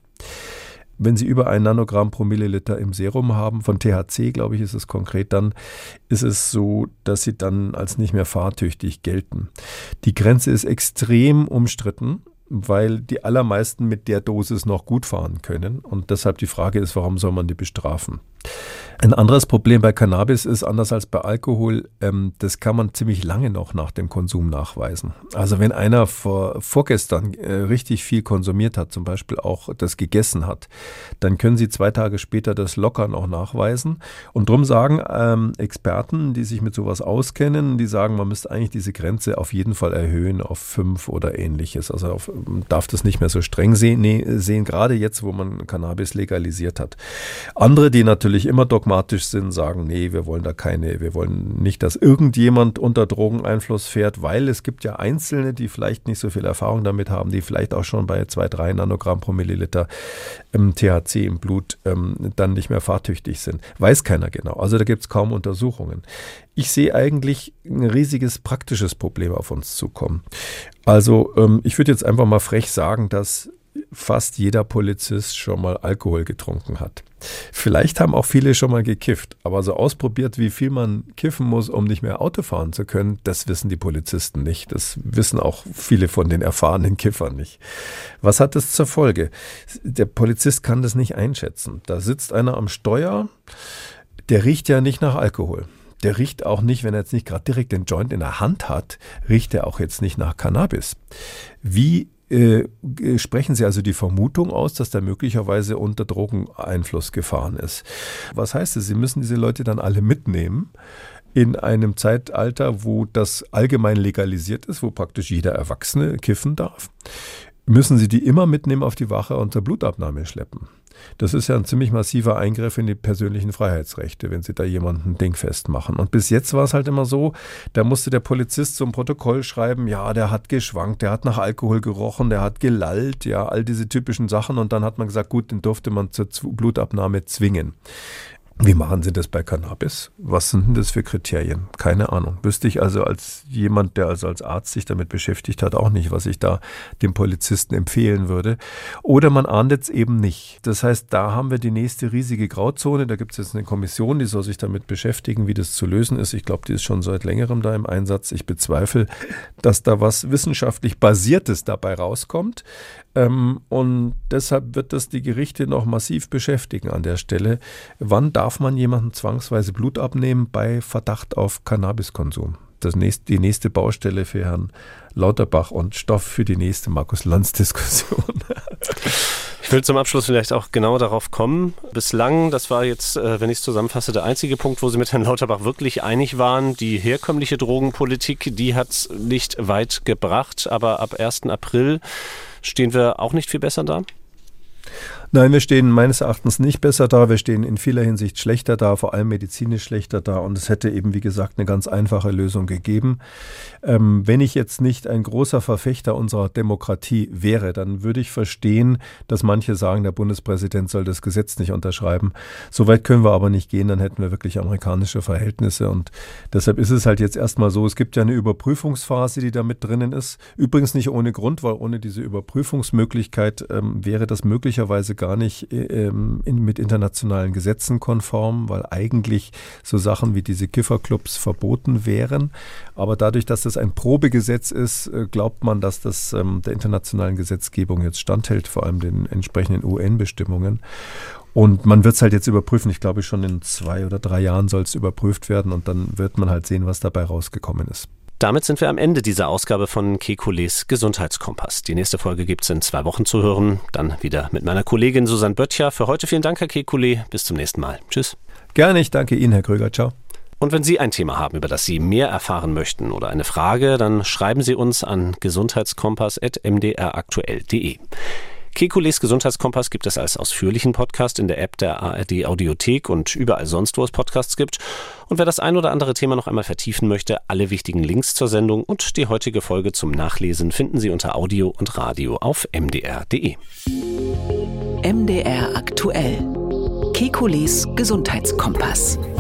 Wenn Sie über ein Nanogramm pro Milliliter im Serum haben, von T H C, glaube ich, ist es konkret, dann ist es so, dass Sie dann als nicht mehr fahrtüchtig gelten. Die Grenze ist extrem umstritten, weil die allermeisten mit der Dosis noch gut fahren können. Und deshalb die Frage ist, warum soll man die bestrafen? Ein anderes Problem bei Cannabis ist, anders als bei Alkohol, ähm, das kann man ziemlich lange noch nach dem Konsum nachweisen. Also wenn einer vor, vorgestern äh, richtig viel konsumiert hat, zum Beispiel auch das gegessen hat, dann können Sie zwei Tage später das locker noch nachweisen. Und darum sagen ähm, Experten, die sich mit sowas auskennen, die sagen, man müsste eigentlich diese Grenze auf jeden Fall erhöhen auf fünf oder ähnliches. Also auf, darf das nicht mehr so streng sehen, nee, sehen, gerade jetzt, wo man Cannabis legalisiert hat. Andere, die natürlich immer dogmatisch sind, sagen, nee, wir wollen da keine, wir wollen nicht, dass irgendjemand unter Drogeneinfluss fährt, weil es gibt ja Einzelne, die vielleicht nicht so viel Erfahrung damit haben, die vielleicht auch schon bei zwei, drei Nanogramm pro Milliliter ähm, T H C im Blut ähm, dann nicht mehr fahrtüchtig sind. Weiß keiner genau. Also da gibt es kaum Untersuchungen. Ich sehe eigentlich ein riesiges praktisches Problem auf uns zukommen. Also ähm, ich würde jetzt einfach mal frech sagen, dass fast jeder Polizist schon mal Alkohol getrunken hat. Vielleicht haben auch viele schon mal gekifft, aber so ausprobiert, wie viel man kiffen muss, um nicht mehr Auto fahren zu können, das wissen die Polizisten nicht. Das wissen auch viele von den erfahrenen Kiffern nicht. Was hat das zur Folge? Der Polizist kann das nicht einschätzen. Da sitzt einer am Steuer, der riecht ja nicht nach Alkohol. Der riecht auch nicht, wenn er jetzt nicht gerade direkt den Joint in der Hand hat, riecht er auch jetzt nicht nach Cannabis. Wie Äh, sprechen Sie also die Vermutung aus, dass der möglicherweise unter Drogeneinfluss gefahren ist? Was heißt das? Sie müssen diese Leute dann alle mitnehmen in einem Zeitalter, wo das allgemein legalisiert ist, wo praktisch jeder Erwachsene kiffen darf. Müssen Sie die immer mitnehmen auf die Wache und zur Blutabnahme schleppen? Das ist ja ein ziemlich massiver Eingriff in die persönlichen Freiheitsrechte, wenn Sie da jemanden dingfest machen. Und bis jetzt war es halt immer so, da musste der Polizist so ein Protokoll schreiben, ja, der hat geschwankt, der hat nach Alkohol gerochen, der hat gelallt, ja, all diese typischen Sachen. Und dann hat man gesagt, gut, den durfte man zur Blutabnahme zwingen. Wie machen Sie das bei Cannabis? Was sind denn das für Kriterien? Keine Ahnung. Wüsste ich also als jemand, der also als Arzt sich damit beschäftigt hat, auch nicht, was ich da dem Polizisten empfehlen würde. Oder man ahndet es eben nicht. Das heißt, da haben wir die nächste riesige Grauzone. Da gibt es jetzt eine Kommission, die soll sich damit beschäftigen, wie das zu lösen ist. Ich glaube, die ist schon seit längerem da im Einsatz. Ich bezweifle, dass da was wissenschaftlich Basiertes dabei rauskommt. Ähm, und deshalb wird das die Gerichte noch massiv beschäftigen an der Stelle. Wann darf man jemandem zwangsweise Blut abnehmen bei Verdacht auf Cannabiskonsum? Das nächste, die nächste Baustelle für Herrn Lauterbach und Stoff für die nächste Markus-Lanz-Diskussion. Ich will zum Abschluss vielleicht auch genau darauf kommen. Bislang, das war jetzt, wenn ich es zusammenfasse, der einzige Punkt, wo Sie mit Herrn Lauterbach wirklich einig waren. Die herkömmliche Drogenpolitik, die hat es nicht weit gebracht. Aber ab ersten April stehen wir auch nicht viel besser da? Nein, wir stehen meines Erachtens nicht besser da. Wir stehen in vieler Hinsicht schlechter da, vor allem medizinisch schlechter da. Und es hätte eben, wie gesagt, eine ganz einfache Lösung gegeben. Ähm, wenn ich jetzt nicht ein großer Verfechter unserer Demokratie wäre, dann würde ich verstehen, dass manche sagen, der Bundespräsident soll das Gesetz nicht unterschreiben. So weit können wir aber nicht gehen, dann hätten wir wirklich amerikanische Verhältnisse. Und deshalb ist es halt jetzt erstmal so, es gibt ja eine Überprüfungsphase, die da mit drinnen ist. Übrigens nicht ohne Grund, weil ohne diese Überprüfungsmöglichkeit ähm, wäre das möglicherweise gar nicht ähm, in, mit internationalen Gesetzen konform, weil eigentlich so Sachen wie diese Kifferclubs verboten wären. Aber dadurch, dass das ein Probegesetz ist, äh, glaubt man, dass das ähm, der internationalen Gesetzgebung jetzt standhält, vor allem den entsprechenden U N-Bestimmungen. Und man wird es halt jetzt überprüfen. Ich glaube, schon in zwei oder drei Jahren soll es überprüft werden und dann wird man halt sehen, was dabei rausgekommen ist. Damit sind wir am Ende dieser Ausgabe von Kekules Gesundheitskompass. Die nächste Folge gibt es in zwei Wochen zu hören. Dann wieder mit meiner Kollegin Susanne Böttcher. Für heute vielen Dank, Herr Kekulé. Bis zum nächsten Mal. Tschüss. Gerne, ich danke Ihnen, Herr Kröger. Ciao. Und wenn Sie ein Thema haben, über das Sie mehr erfahren möchten oder eine Frage, dann schreiben Sie uns an gesundheitskompass at m d r aktuell punkt d e. Kekules Gesundheitskompass gibt es als ausführlichen Podcast in der App der A R D Audiothek und überall sonst, wo es Podcasts gibt. Und wer das ein oder andere Thema noch einmal vertiefen möchte, alle wichtigen Links zur Sendung und die heutige Folge zum Nachlesen finden Sie unter Audio und Radio auf m d r punkt d e. M D R aktuell. Kekules Gesundheitskompass.